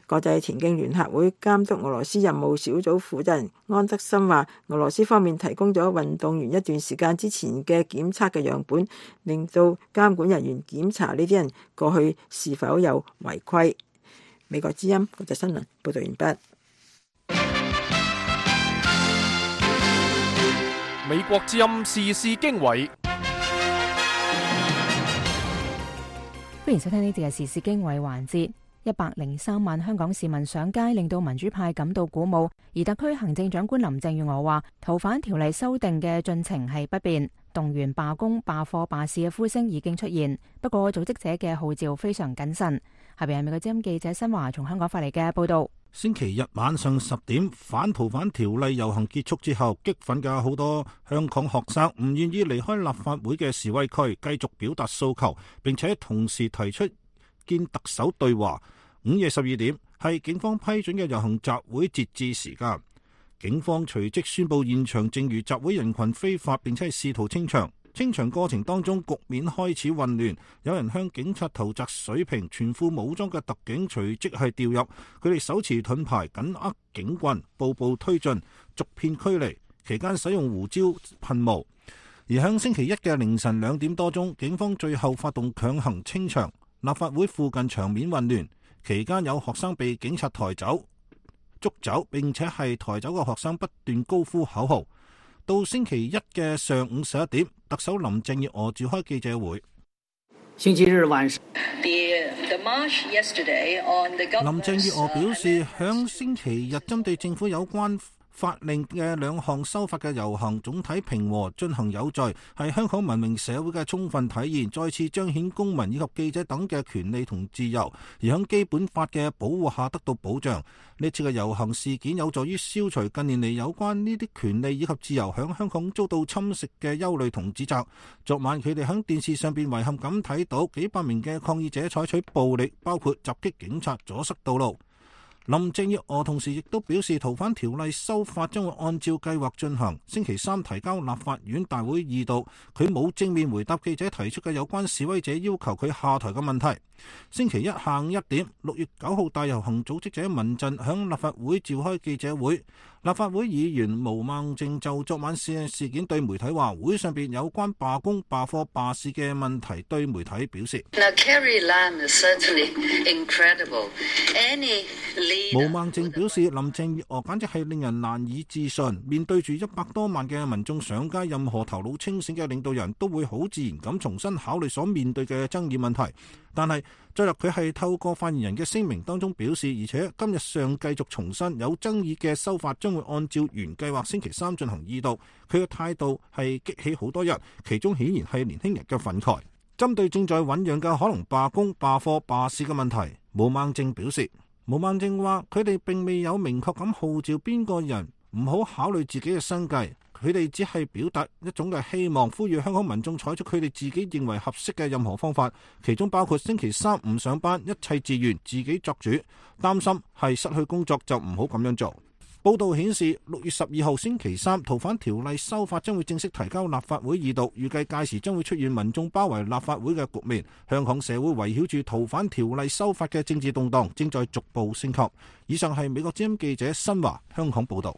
Speaker 5: 國際田徑聯合會監督俄羅斯任務小組負責人安德森話，俄羅斯方面提供咗運動員一段時間之前嘅檢測嘅樣本，令到監管人員檢查呢啲人過去是否有違規。美國之音國際新聞報道完畢。
Speaker 1: 美國之音時事經緯，
Speaker 2: 歡迎收聽呢節嘅時事經緯環節。103萬香港市民上街，令到民主派感到鼓舞。而特區行政長官林鄭月娥話，逃犯條例修訂嘅進程係不變，動員罷工、罷課、罷市嘅呼聲已經出現。不過，組織者嘅號召非常謹慎。下邊係美國之音記者新華從香港發嚟嘅報道。
Speaker 14: 星期日晚上10點，反逃犯條例遊行結束之後，激憤嘅好多香港學生唔願意離開立法會嘅示威區，繼續表達訴求，並且同時提出見特首對話。午夜12點係警方批准嘅遊行集會截至時間，警方隨即宣布現場正如集會人群非法，並且係試圖清場。清場過程當中，局面開始混亂，有人向警察投擲水瓶，全副武裝嘅特警隨即係調入，佢哋手持盾牌緊握警棍，步步推進，逐片驅離。期間使用胡椒噴霧。而響星期一嘅凌晨2點多鐘，警方最後發動強行清場，立法會附近場面混亂。期間有學生被警察捉走，並且係抬走嘅學生不斷高呼口號。到星期一嘅上午11點，特首林鄭月娥召開記者會。
Speaker 18: 星期日晚上，
Speaker 14: 林鄭月娥表示，響星期日針對政府有關法令嘅2項修法嘅遊行總體平和進行有序，係香港文明社會嘅充分體現，再次彰顯公民以及記者等嘅權利同自由，而喺基本法嘅保護下得到保障。呢次嘅遊行事件有助於消除近年嚟有關呢啲權利以及自由響香港遭到侵蝕嘅憂慮同指責。昨晚佢哋喺電視上邊遺憾咁睇到幾百名嘅抗議者採取暴力，包括襲擊警察、阻塞道路。林鄭月娥同時亦都表示，逃犯條例修法將會按照計劃進行，星期三提交立法院大會二讀。佢冇正面回答記者提出嘅有關示威者要求佢下台嘅問題。星期一下午1點，6月9號大遊行組織者民陣響立法會召開記者會。立法會議員毛孟靜就昨晚事件對媒體話，會上邊有關罷工、罷課、罷市嘅問題對媒體表示。毛孟靜表示，林鄭月娥簡直係令人難以置信，面對住100多萬嘅民眾上街，任何頭腦清醒嘅領導人都會好自然咁重新考慮所面對嘅爭議問題。但係再入佢係透過發言人嘅聲明當中表示，而且今日上繼續重申有爭議嘅修法將會按照原計劃星期三進行二讀。佢嘅態度係激起好多人，其中顯然係年輕人嘅憤慨。針對正在醞釀嘅可能罷工、罷課、罷市嘅問題，毛孟靜表示，毛孟靜話佢哋並未有明確咁號召邊個人唔好考慮自己嘅生計。佢哋只係表達一種嘅希望，呼籲香港民眾採取佢哋自己認為合適嘅任何方法，其中包括星期三唔上班，一切自願，自己作主。擔心係失去工作就唔好咁樣做。報道顯示，6月12號星期三，逃犯條例修法將會正式提交立法會二讀，預計屆時將會出現民眾包圍立法會嘅局面。香港社會圍繞住逃犯條例修法嘅政治動盪正在逐步升級。以上係美國之音記者新華香港報道。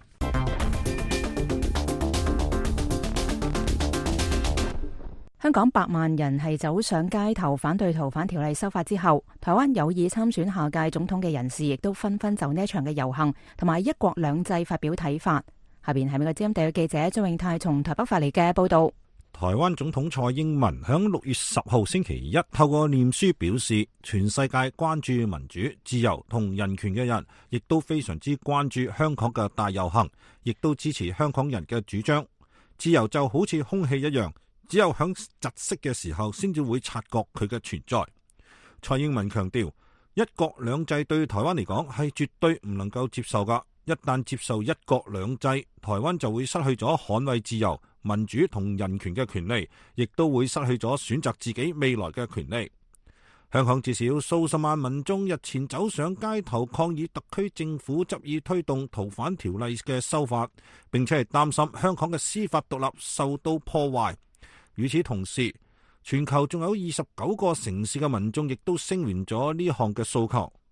Speaker 2: 香港百萬人係走上街頭反對逃犯條例修法之後，台灣有意參選下屆總統嘅人士亦都紛紛就呢一場嘅遊行同埋一國兩制發表睇法。下邊係美國之音地嘅記者張永泰從台北發嚟嘅報道。
Speaker 14: 台灣總統蔡英文響6月10號星期一透過念書表示，全世界關注民主、自由同人權嘅人，亦都非常之關注香港嘅大遊行，亦都支持香港人嘅主張。自由就好似空氣一樣，只有響窒息嘅時候先至會察覺佢嘅存在。蔡英文強調，一國兩制對台灣嚟講係絕對唔能夠接受㗎。一旦接受一國兩制，台灣就會失去咗捍衛自由、民主同人權嘅權利，亦都會失去咗選擇自己未來嘅權利。香港至少數十萬民眾日前走上街頭抗議特區政府執意推動逃犯條例嘅修法，並且係擔心香港嘅司法獨立受到破壞。與此同時，全球仲有29個城市嘅民眾亦都聲援咗呢項嘅訴求。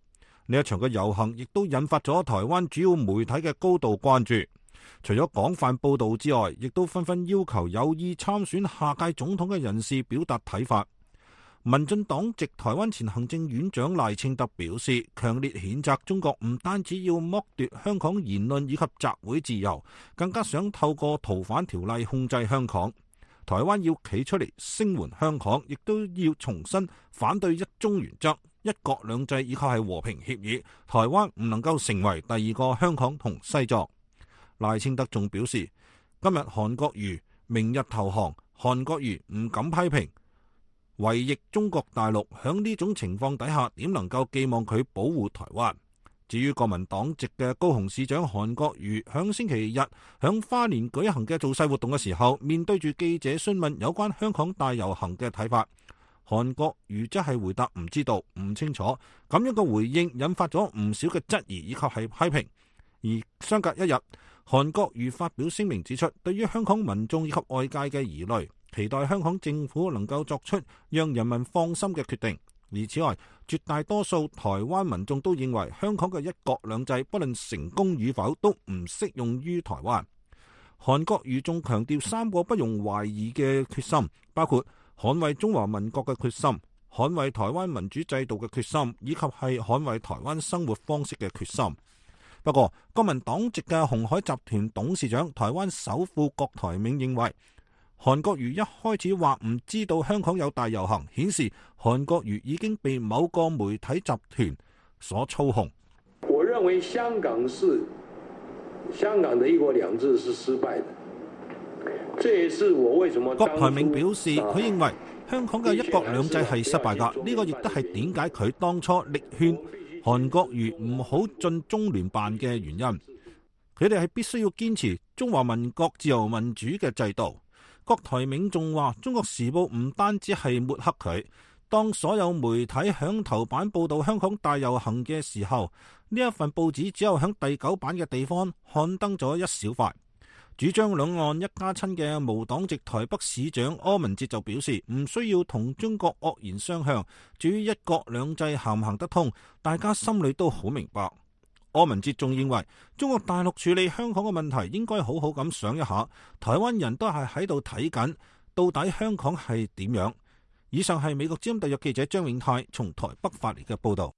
Speaker 14: 呢一場嘅遊行亦都引發咗台灣主要媒體嘅高度關注。除咗廣泛報導之外，亦都紛紛要求有意參選下屆總統嘅人士表達睇法。民進黨籍台灣前行政院長賴清德表示，強烈譴責中國唔單止要剝奪香港言論以及集會自由，更加想透過逃犯條例控制香港。台灣要企出嚟聲援香港，亦都要重新反對一中原則、一國兩制以及係和平協議。台灣唔能夠成為第二個香港同西藏。賴清德仲表示，今日韓國瑜，明日投降，韓國瑜唔敢批評，違逆中國大陸。響呢種情況底下，點能夠寄望佢保護台灣？至於國民黨籍嘅高雄市長韓國瑜，響星期日響花蓮舉行嘅造勢活動嘅時候，面對住記者詢問有關香港大遊行嘅睇法，韓國瑜則係回答唔知道、唔清楚。咁樣嘅回應引發咗唔少嘅質疑以及係批評。而相隔一日，韓國瑜發表聲明指出，對於香港民眾以及外界嘅疑慮，期待香港政府能夠作出讓人民放心嘅決定。而此外，絕大多數台灣民眾都認為香港嘅一國兩制不論成功與否都唔適用於台灣。韓國瑜仲強調3個不容懷疑嘅決心，包括捍衛中華民國嘅決心、捍衛台灣民主制度嘅決心，以及係捍衛台灣生活方式嘅決心。不過，國民黨籍嘅鴻海集團董事長、台灣首富郭台銘認為，韓國瑜一開始話唔知道香港有大遊行，顯示韓國瑜已經被某個媒體集團所操控。
Speaker 19: 我認為香港的一國兩制是失敗的，這也是我為什麼。
Speaker 14: 郭台銘表示，佢認為香港嘅一國兩制係失敗㗎，呢個亦都係點解佢當初力勸韓國瑜唔好進中聯辦嘅原因。佢哋係必須要堅持中華民國自由民主嘅制度。郭台銘仲話，中國時報唔單止係抹黑佢，當所有媒體響頭版報道香港大遊行嘅時候，呢一份報紙只有響第9版嘅地方刊登咗一小塊。主張兩岸一家親嘅無黨籍台北市長柯文哲就表示，唔需要同中國惡言相向，至於一國兩制行唔行得通，大家心裏都好明白。柯文哲仲認為，中國大陸處理香港嘅問題應該好好咁想一下，台灣人都係喺度睇緊，到底香港係點樣。以上係美國之音特約記者張永泰從台北發嚟嘅報導。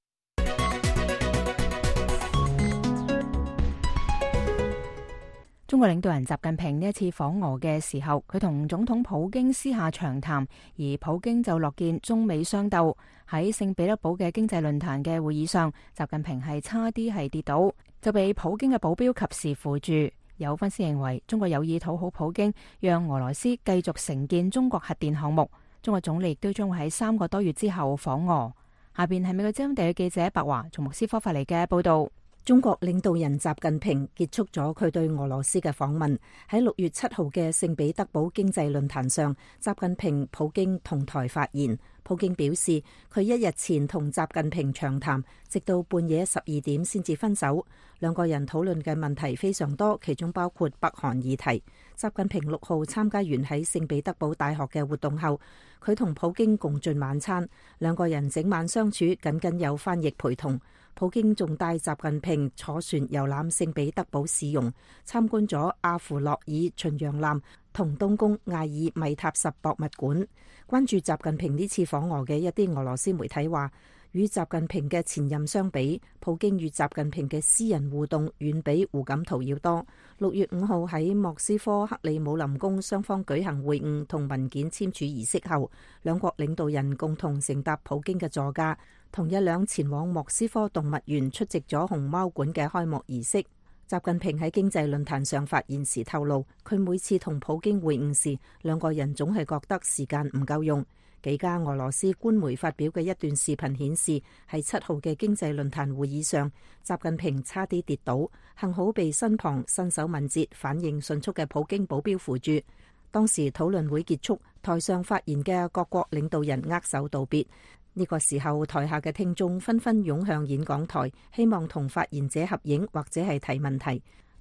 Speaker 2: 中國領導人習近平呢一次訪俄嘅時候，佢同總統普京私下長談，而普京就樂見中美相鬥。喺聖彼得堡嘅經濟論壇嘅會議上，習近平係差啲係跌倒，就被普京嘅保鏢及時扶住。有分析認為，中國有意討好普京，讓俄羅斯繼續承建中國核電項目。中國總理亦都將會喺3個多月之後訪俄。下邊係美國之音特約記者白華從莫斯科發嚟嘅報道。
Speaker 20: 中國領導人習近平結束咗佢對俄羅斯嘅訪問。喺6月7號嘅聖彼得堡經濟論壇上，習近平、普京同台發言。普京表示，佢1日前同習近平長談，直到半夜12點先至分手。兩個人討論嘅問題非常多，其中包括北韓議題。習近平6號參加完喺聖彼得堡大學嘅活動後，佢同普京共進晚餐，兩個人整晚相處，僅有翻譯陪同。普京仲帶習近平坐船遊覽聖彼得堡市容，參觀咗阿芙洛爾巡洋艦同東宮艾爾米塔什博物館。關注習近平呢次訪俄嘅一啲俄羅斯媒體話，與習近平嘅前任相比，普京與習近平嘅私人互動遠比胡錦濤要多。6月5號喺莫斯科克里姆林宮雙方舉行會晤同文件簽署儀式後，兩國領導人共同乘搭普京嘅座駕，同一輛前往莫斯科動物園出席咗熊貓館嘅開幕儀式。習近平喺經濟論壇上發言時透露，佢每次同普京會晤時，兩個人總係覺得時間唔夠用。幾家俄羅斯官媒發表嘅一段視頻顯示，喺7號嘅經濟論壇會議上，習近平差啲跌倒，幸好被身旁身手敏捷、反應迅速嘅普京保鏢扶住。當時討論會結束，台上發言嘅各國領導人握手道別。呢個時候，台下嘅聽眾紛紛湧向演講台，希望同發言者合影或者係提問題。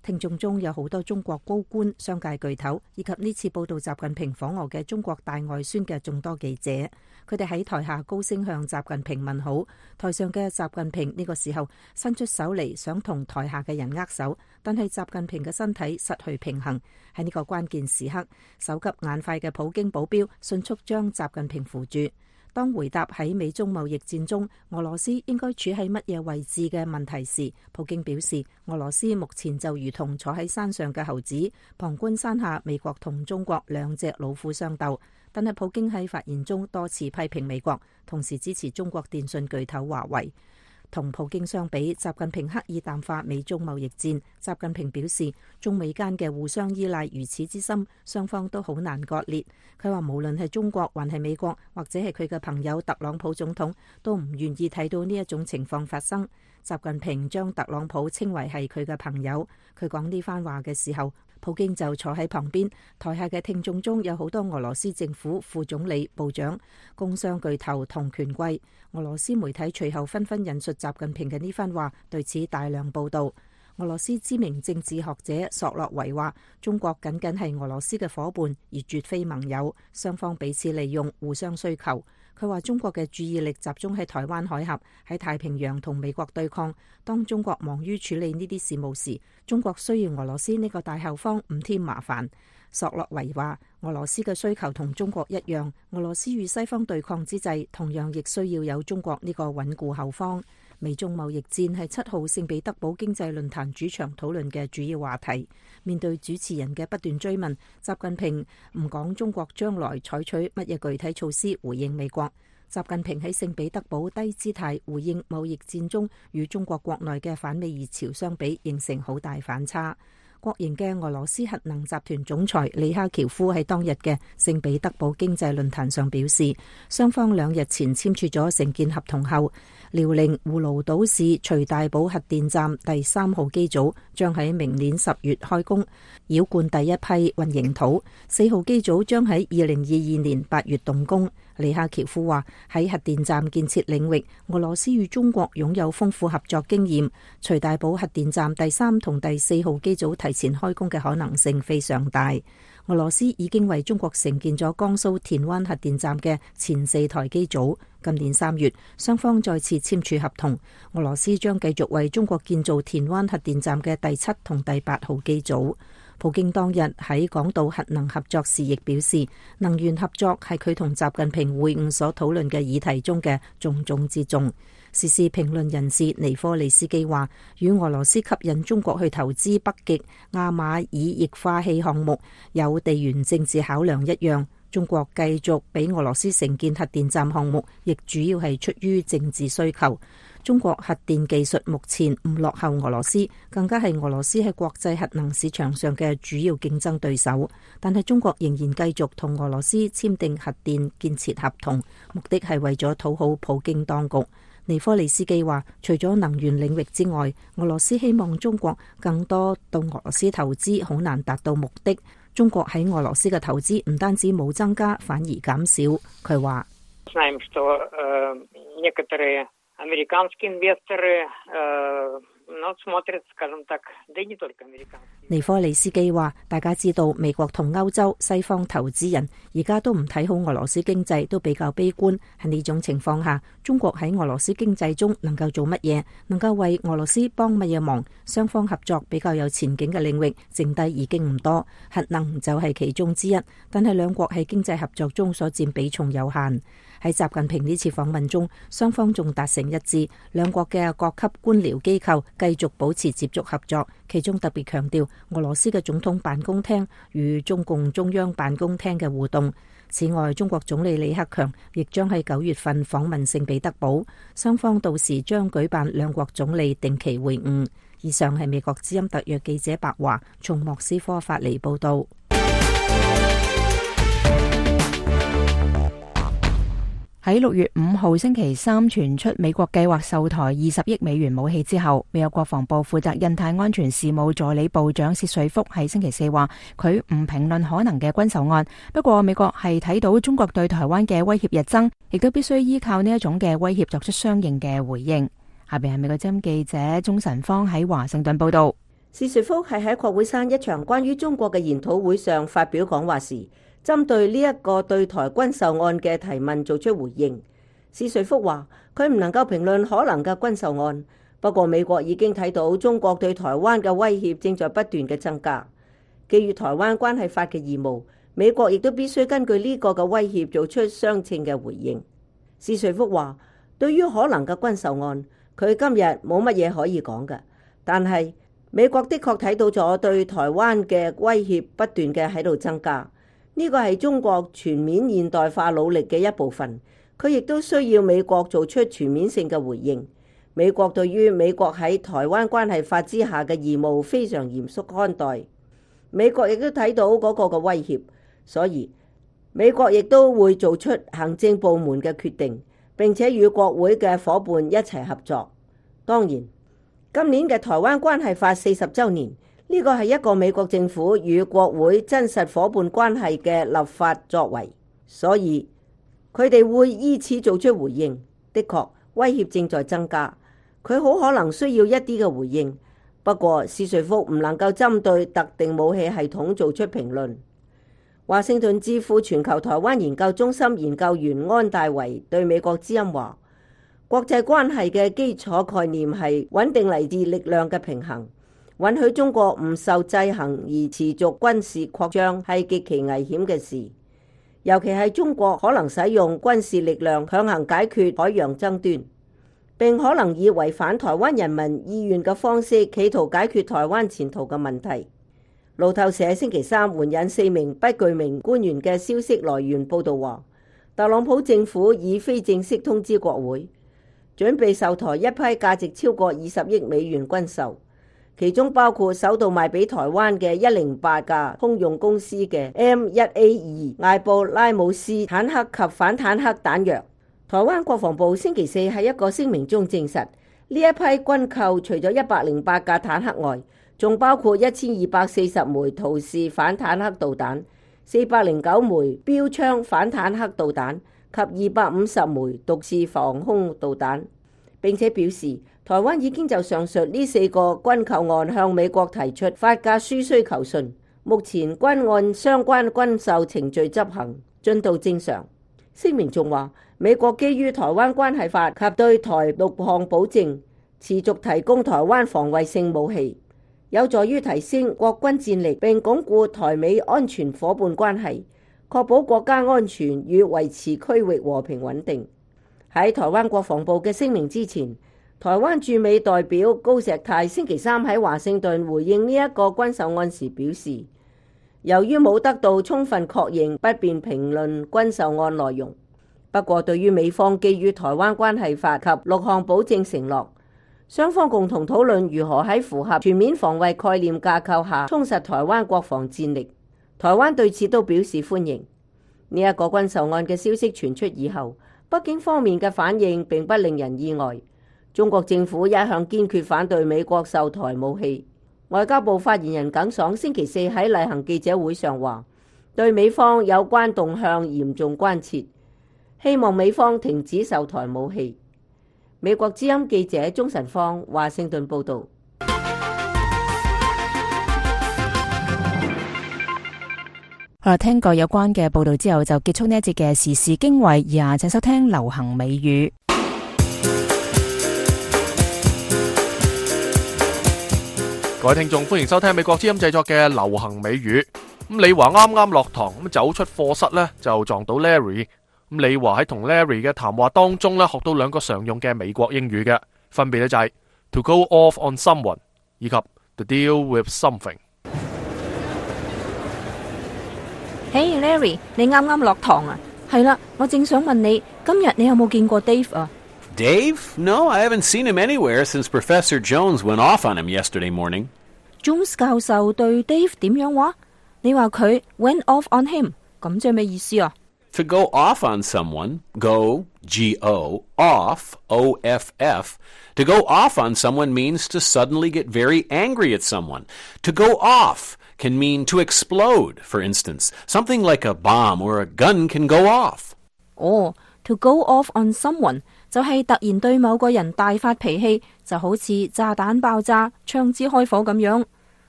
Speaker 20: 聽眾中有好多中國高官、商界巨頭，以及呢次報道習近平訪俄嘅中國大外宣嘅眾多記者。佢哋喺台下高聲向習近平問好，台上嘅習近平呢個時候伸出手嚟想同台下嘅人握手，但係習近平嘅身體失去平衡。喺呢個關鍵時刻，手急眼快嘅普京保鏢迅速將習近平扶住。當回答喺美中貿易戰中俄羅斯應該處喺乜嘢位置嘅問題時，普京表示俄羅斯目前就如同坐喺山上嘅猴子，旁觀山下美國同中國兩隻老虎相鬥。但係普京喺發言中多次批評美國，同時支持中國電信巨頭華為。同普京相比，習近平刻意淡化美中貿易戰。習近平表示，中美間嘅互相依賴如此之深，雙方都好難割裂。佢話無論係中國還係美國，或者係佢嘅朋友特朗普總統，都唔願意睇到呢一種情況發生。習近平將特朗普稱為係佢嘅朋友。佢講呢番話嘅時候，普京就坐喺旁邊。台下嘅聽眾中有好多俄羅斯政府副總理、部長、工商巨頭同權貴。俄羅斯媒體隨後紛紛引述習近平嘅呢番話，對此大量報道。俄羅斯知名政治學者索洛維話，中國僅僅係俄羅斯嘅伙伴，而絕非盟友，雙方彼此利用，互相需求。佢話中國嘅注意力集中喺台灣海峽，喺太平洋同美國對抗。當中國忙於處理呢啲事務時，中國需要俄羅斯呢個大後方唔添麻煩。索洛維話，俄羅斯嘅需求同中國一樣，俄羅斯與西方對抗之際，同樣亦需要有中國呢個穩固後方。美中貿易戰係7號聖彼得堡經濟論壇主場討論嘅主要話題。面對主持人嘅不斷追問，習近平唔講中國將來採取乜嘢具體措施回應美國。習近平喺聖彼得堡低姿態回應貿易戰中與中國國內嘅反美熱潮相比，形成好大反差。國營嘅俄羅斯核能集團總裁李哈喬夫喺當日嘅聖彼得堡經濟論壇上表示，雙方2日前簽署咗承建合同後，遼寧葫蘆島市徐大堡核電站第3號機組將喺明年10月開工，澆灌第一批混凝土。4號機組將喺2022年8月動工。李哈喬夫話，喺核電站建設領域，俄羅斯與中國擁有豐富合作經驗。徐大堡核電站第3同第4號機組提前開工嘅可能性非常大。俄羅斯已經為中國承建咗江蘇田灣核電站嘅前4台機組。今年3月，雙方再次簽署合同，俄羅斯將繼續為中國建造田灣核電站嘅第7同第8號機組。普京當日喺講到核能合作時，亦表示能源合作係佢同習近平會晤所討論嘅議題中嘅重中之重。時事評論人士尼科利斯基話，與俄羅斯吸引中國去投資北極亞馬爾液化氣項目有地緣政治考量一樣，中國繼續俾俄羅斯承建核電站項目，亦主要係出於政治需求。中國核電技術目前唔落後俄羅斯，更加係俄羅斯喺國際核能市場上嘅主要競爭對手。但係中國仍然繼續同俄羅斯簽訂核電建設合同，目的係為咗討好普京當局。尼科利斯基話，除咗能源領域之外，俄羅斯希望中國更多到俄羅斯投資，好難達到目的。中國喺俄羅斯嘅投資唔單止冇增加，反而減少。佢話尼科利斯基話，大家知道美國同歐洲西方投資人而家都唔睇好俄羅斯經濟，都比較悲觀。喺呢種情況下，中國喺俄羅斯經濟中能夠做乜嘢，能夠為俄羅斯幫乜嘢忙，雙方合作比較有前景嘅領域剩低已經唔多，核能就係其中之一。但係兩國喺經濟合作中所佔比重有限。喺習近平呢次訪問中，雙方仲達成一致，兩國嘅各級官僚機構繼續保持接觸合作，其中特別強調俄羅斯嘅總統辦公廳與中共中央辦公廳嘅互動。此外，中國總理李克強亦將喺9月份訪問聖彼得堡，雙方到時將舉辦兩國總理定期會晤。以上係美國之音特約記者白華從莫斯科發嚟報道。
Speaker 2: 喺6月5號星期三傳出美國計劃售台20億美元武器之後，美國國防部負責印太安全事務助理部長薛瑞福喺星期4話，佢唔評論可能嘅軍售案。不過美國係睇到中國對台灣嘅威脅日增，亦都必須依靠呢一種嘅威脅作出相應嘅回應。下邊係美國之音記者鍾晨芳喺華盛頓報道。
Speaker 21: 史瑞福係喺國會山一場關於中國嘅研討會上發表講話時，針對呢一個對台軍售案嘅提問做出回應。史瑞福話：佢唔能夠評論可能嘅軍售案，不過美國已經睇到中國對台灣嘅威脅正在不斷嘅增加。基於台灣關係法嘅義務，美國亦都必須根據呢個嘅威脅做出相稱嘅回應。史瑞福話：對於可能嘅軍售案，佢今日冇乜嘢可以講嘅，但係美國的確睇到咗對台灣嘅威脅不斷嘅喺度增加，呢個係中國全面現代化努力嘅一部分，佢亦都需要美國做出全面性嘅回應。美國對於美國喺台灣關係法之下嘅義務非常嚴肅看待，美國亦都睇到嗰個嘅威脅，所以美國亦都會做出行政部門嘅決定，並且與國會嘅夥伴一齊合作。當然，今年嘅台灣關係法40週年，呢個係一個美國政府與國會真實夥伴關係嘅立法作為，所以佢哋會依此做出回應。的確，威脅正在增加，佢好可能需要一啲嘅回應。不過，史瑞福唔能夠針對特定武器系統做出評論。華盛頓智庫全球台灣研究中心研究員安大維對美國之音話：國際關係嘅基礎概念係穩定嚟自力量嘅平衡，允許中國唔受制衡而持續軍事擴張係極其危險嘅事，尤其係中國可能使用軍事力量強行解決海洋爭端，並可能以違反台灣人民意願嘅方式企圖解決台灣前途嘅問題。路透社星期三援引4名不具名官員嘅消息來源報道話，特朗普政府已非正式通知國會，準備售台一批價值超過20億美元軍售，其中包括首度賣俾台灣嘅108架通用公司嘅 M1A2 艾布拉姆斯坦克及反坦克彈藥。台灣國防部星期四喺一個聲明中證實，呢一批軍購除咗108架坦克外，仲包括1240枚陶式反坦克導彈、409枚標槍反坦克導彈及250枚獨自防空導彈。並且表示，台灣已經就上述呢4個軍購案向美國提出發價書需求信，目前均按相關軍售程序執行，進度正常。聲明仲話，美國基於台灣關係法及對台6項保證，持續提供台灣防衛性武器，有助於提升國軍戰力並鞏固台美安全夥伴關係，確保國家安全與維持區域和平穩定。喺台灣國防部嘅聲明之前，台灣駐美代表高石泰星期三喺華盛頓回應呢一個軍售案時表示，由於冇得到充分確認，不便評論軍售案內容。不過，對於美方基於台灣關係法及6項保證承諾，雙方共同討論如何喺符合全面防衛概念架構下充實台灣國防戰力。台灣對此都表示歡迎。呢一個軍售案嘅消息傳出以後，北京方面嘅反應並不令人意外。中國政府一向堅決反對美國售台武器。外交部發言人耿爽星期四喺例行記者會上話，對美方有關動向嚴重關切，希望美方停止售台武器。美國之音記者鍾晨芳華盛頓報道。
Speaker 2: 好啦，聽過有關嘅報道之後，就結束呢一節嘅時事經緯，而家請收聽流行美語。
Speaker 1: 各位聽眾，歡迎收聽美國之音製作嘅流行美語。咁李華啱啱落堂，咁走出課室呢，就撞到 Larry。咁李華喺同 Larry 嘅談話當中呢，學到2個常用嘅美國英語嘅，分別咧就係 to go off on someone 以及 to deal with
Speaker 20: something。Hey Larry， 你啱啱落堂啊？係啦，我正想問你，今日你有冇見過 Dave 啊？
Speaker 22: Dave? No, I haven't seen him anywhere since Professor Jones went off on him yesterday morning.
Speaker 20: Jones 教授對 Dave 點樣話？你話佢 went off on him， 咁即係咩意思啊？
Speaker 22: To go off on someone, go, G-O, off, O-F-F. To go off on someone means to suddenly get very angry at someone. To go off can mean to explode, for instance. Something like a bomb or a gun can go off.
Speaker 20: To go off on someone 就係突然對某個人大發脾氣，就好似炸彈爆炸、槍支開火咁樣。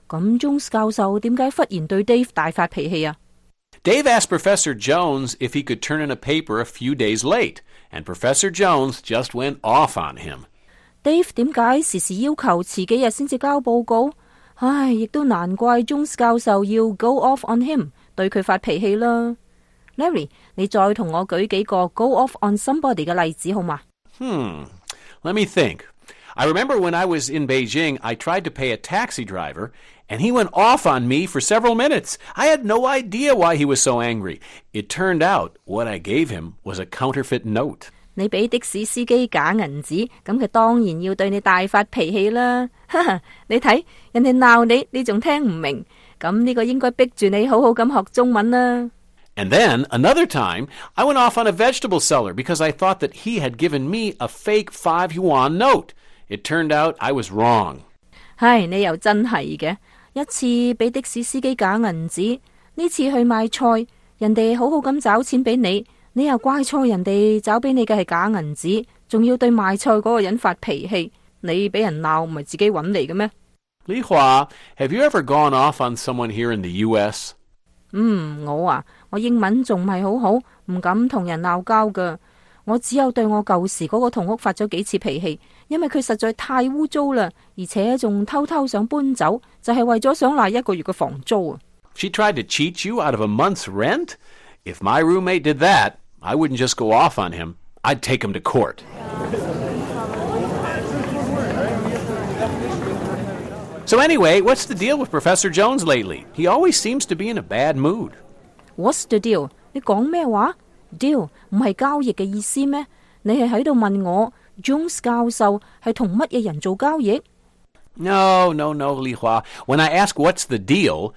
Speaker 20: 咁 Jones 教授點解忽然對 Dave 大發脾氣啊？
Speaker 22: Dave asked Professor Jones if he could turn in a paper a few days late, and Professor Jones just went off on him.
Speaker 20: Dave 點解時時要求遲幾日先至交報告？唉，亦都難怪 Jones 教授要 go off on him， 對佢發脾氣啦。Larry， 你再同我舉幾個 go off on somebody 嘅例子好嗎
Speaker 22: ？Let me think. I remember when I was in Beijing, I tried to pay a taxi driver, and he went off on me for several minutes. I had no idea why he was so angry. It turned out what I gave him was a counterfeit note.
Speaker 20: 你俾的士司機假銀紙，咁佢當然要對你大發脾氣啦。你睇人哋鬧你，你仲聽唔明，咁呢個應該逼住你好好咁學中文啦。
Speaker 22: And then, another time, I went off on a vegetable seller because I thought that he had given me a fake 5 yuan note. It turned out I was wrong.
Speaker 20: 係，你又真係嘅。一次俾的士司機假銀紙，呢次去買菜，人哋好好咁找錢俾你，你又怪錯人哋找俾你嘅係假銀紙，仲要對賣菜嗰個人發脾氣，你俾人鬧唔係自己揾嚟嘅咩？
Speaker 22: 李華 have you ever gone off on someone here in the U.S.?
Speaker 20: 我英文仲唔係好好，唔敢同人鬧交噶。我只有對我舊時嗰個同屋發咗幾次脾氣，因為佢實在太污糟啦，而且仲偷偷想搬走，就係為咗想賴1個月嘅房租啊。
Speaker 22: She tried to cheat you out of a month's rent? If my roommate did that, I wouldn't just go off on him. I'd take him to court. So anyway, what's the deal with Professor Jones lately? He always seems to be in a bad mood.
Speaker 20: What's the deal? 你講咩話？ Deal 唔係交易嘅意思咩？你係喺度問我 Jones 教授係同乜嘢人做交易？
Speaker 22: No, Li Hua. When I ask what's the deal,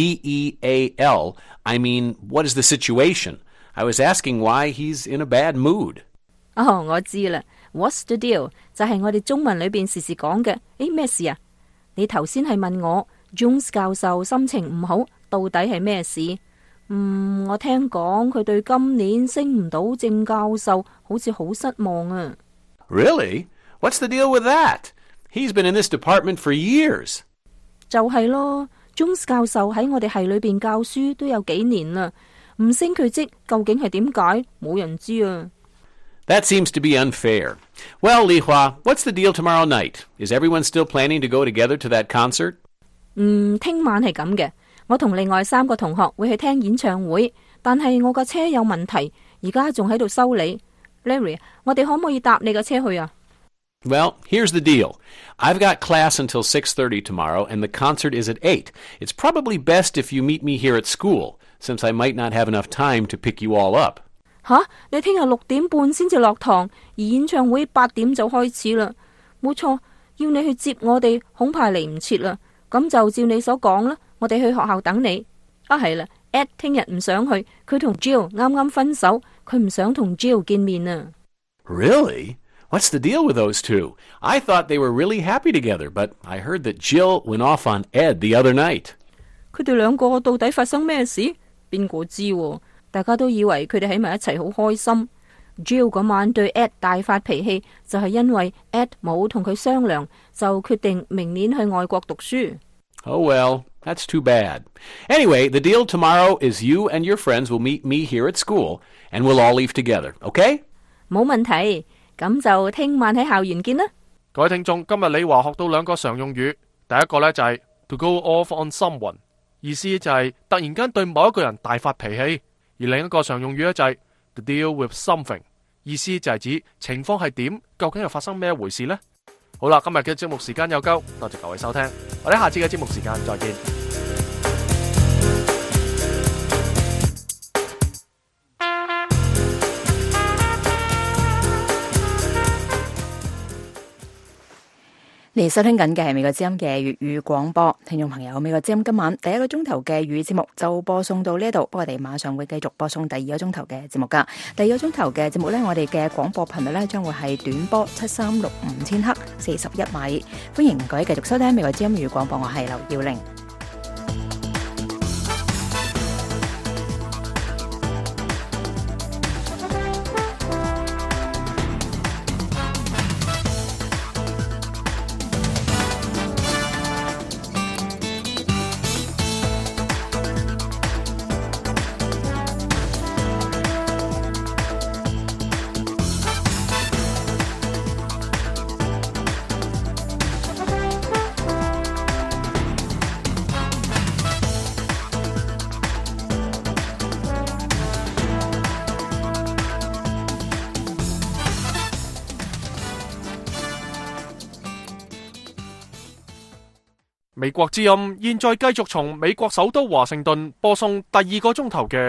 Speaker 22: D-E-A-L, I mean, what is the situation? I was asking why he's in a bad mood.
Speaker 20: 我知啦。What's the deal? 就係我哋中文裏邊時時講嘅。咩事啊？你頭先係問我 Jones 教授心情唔好，到底係咩事？我聽講佢對今年升唔到正教授好似好失望啊。
Speaker 22: Really? What's the deal with that? He's been in this department for years.
Speaker 20: 就係咯 ，Jones 教授喺我哋系裏邊教書都有幾年啦，唔升佢職究竟係點解？冇人知啊。
Speaker 22: That seems to be unfair. Well, Li Hua, what's the deal tomorrow night? Is everyone still planning to go together to that concert?
Speaker 20: 聽晚係咁嘅。我同另外3個同學會去聽演唱會，但係我架車有問題，而家仲喺度修理。Larry， 我哋可唔可以搭你架車去啊？
Speaker 22: Well, here's the deal. I've got class until 6:30 tomorrow, and the concert is at 8. It's probably best if you meet me here at school, since I might not have enough time to pick you all up.
Speaker 20: 你聽日6點半先至落堂，而演唱會8點就開始啦。冇錯，要你去接我哋，恐怕嚟唔切啦。咁就照你所講啦。我哋去學校等你。係啦 ，Ed 聽日唔想去，佢同 Jill 啱啱分手，佢唔想同 Jill 見面啊。
Speaker 22: Really? What's the deal with those two? I thought they were really happy together, but I heard that Jill went off on Ed the other night.
Speaker 20: 佢哋兩個到底發生咩事？邊個知？大家都以為佢哋喺埋一齊好開心。Jill 嗰晚對 Ed 大發脾氣，就係因為 Ed 冇同佢商量，就決定明年去外國讀書。
Speaker 22: Oh well. That's too bad. Anyway, the deal tomorrow is you and your friends will meet me here at school, and we'll all leave together, okay?
Speaker 20: 冇問題，咁就聽晚喺校園見啦。
Speaker 1: 各位聽眾，今日李華學到2個常用語，第一個呢就係 to go off on someone， 意思就係突然間對某一個人大發脾氣；而另一個常用語呢就係 to deal with something， 意思就係指情況係點，究竟係發生咩回事呢？好啦，今日嘅節目時間有夠，多謝各位收聽，我哋下次嘅節目時間再見。
Speaker 2: 你收聽緊嘅係美國之音嘅粵語廣播，聽眾朋友，美國之音今晚第1個鐘頭嘅粵語節目就播送到呢度，不過我哋馬上會繼續播送第2個鐘頭嘅節目噶。第2個鐘頭嘅節目呢，我哋嘅廣播頻率呢將會係短波7365千赫41米，歡迎各位繼續收聽美國之音粵語廣播，我係劉耀玲。
Speaker 1: 美國之音現在繼續從美國首都華盛頓播送第2個鐘頭嘅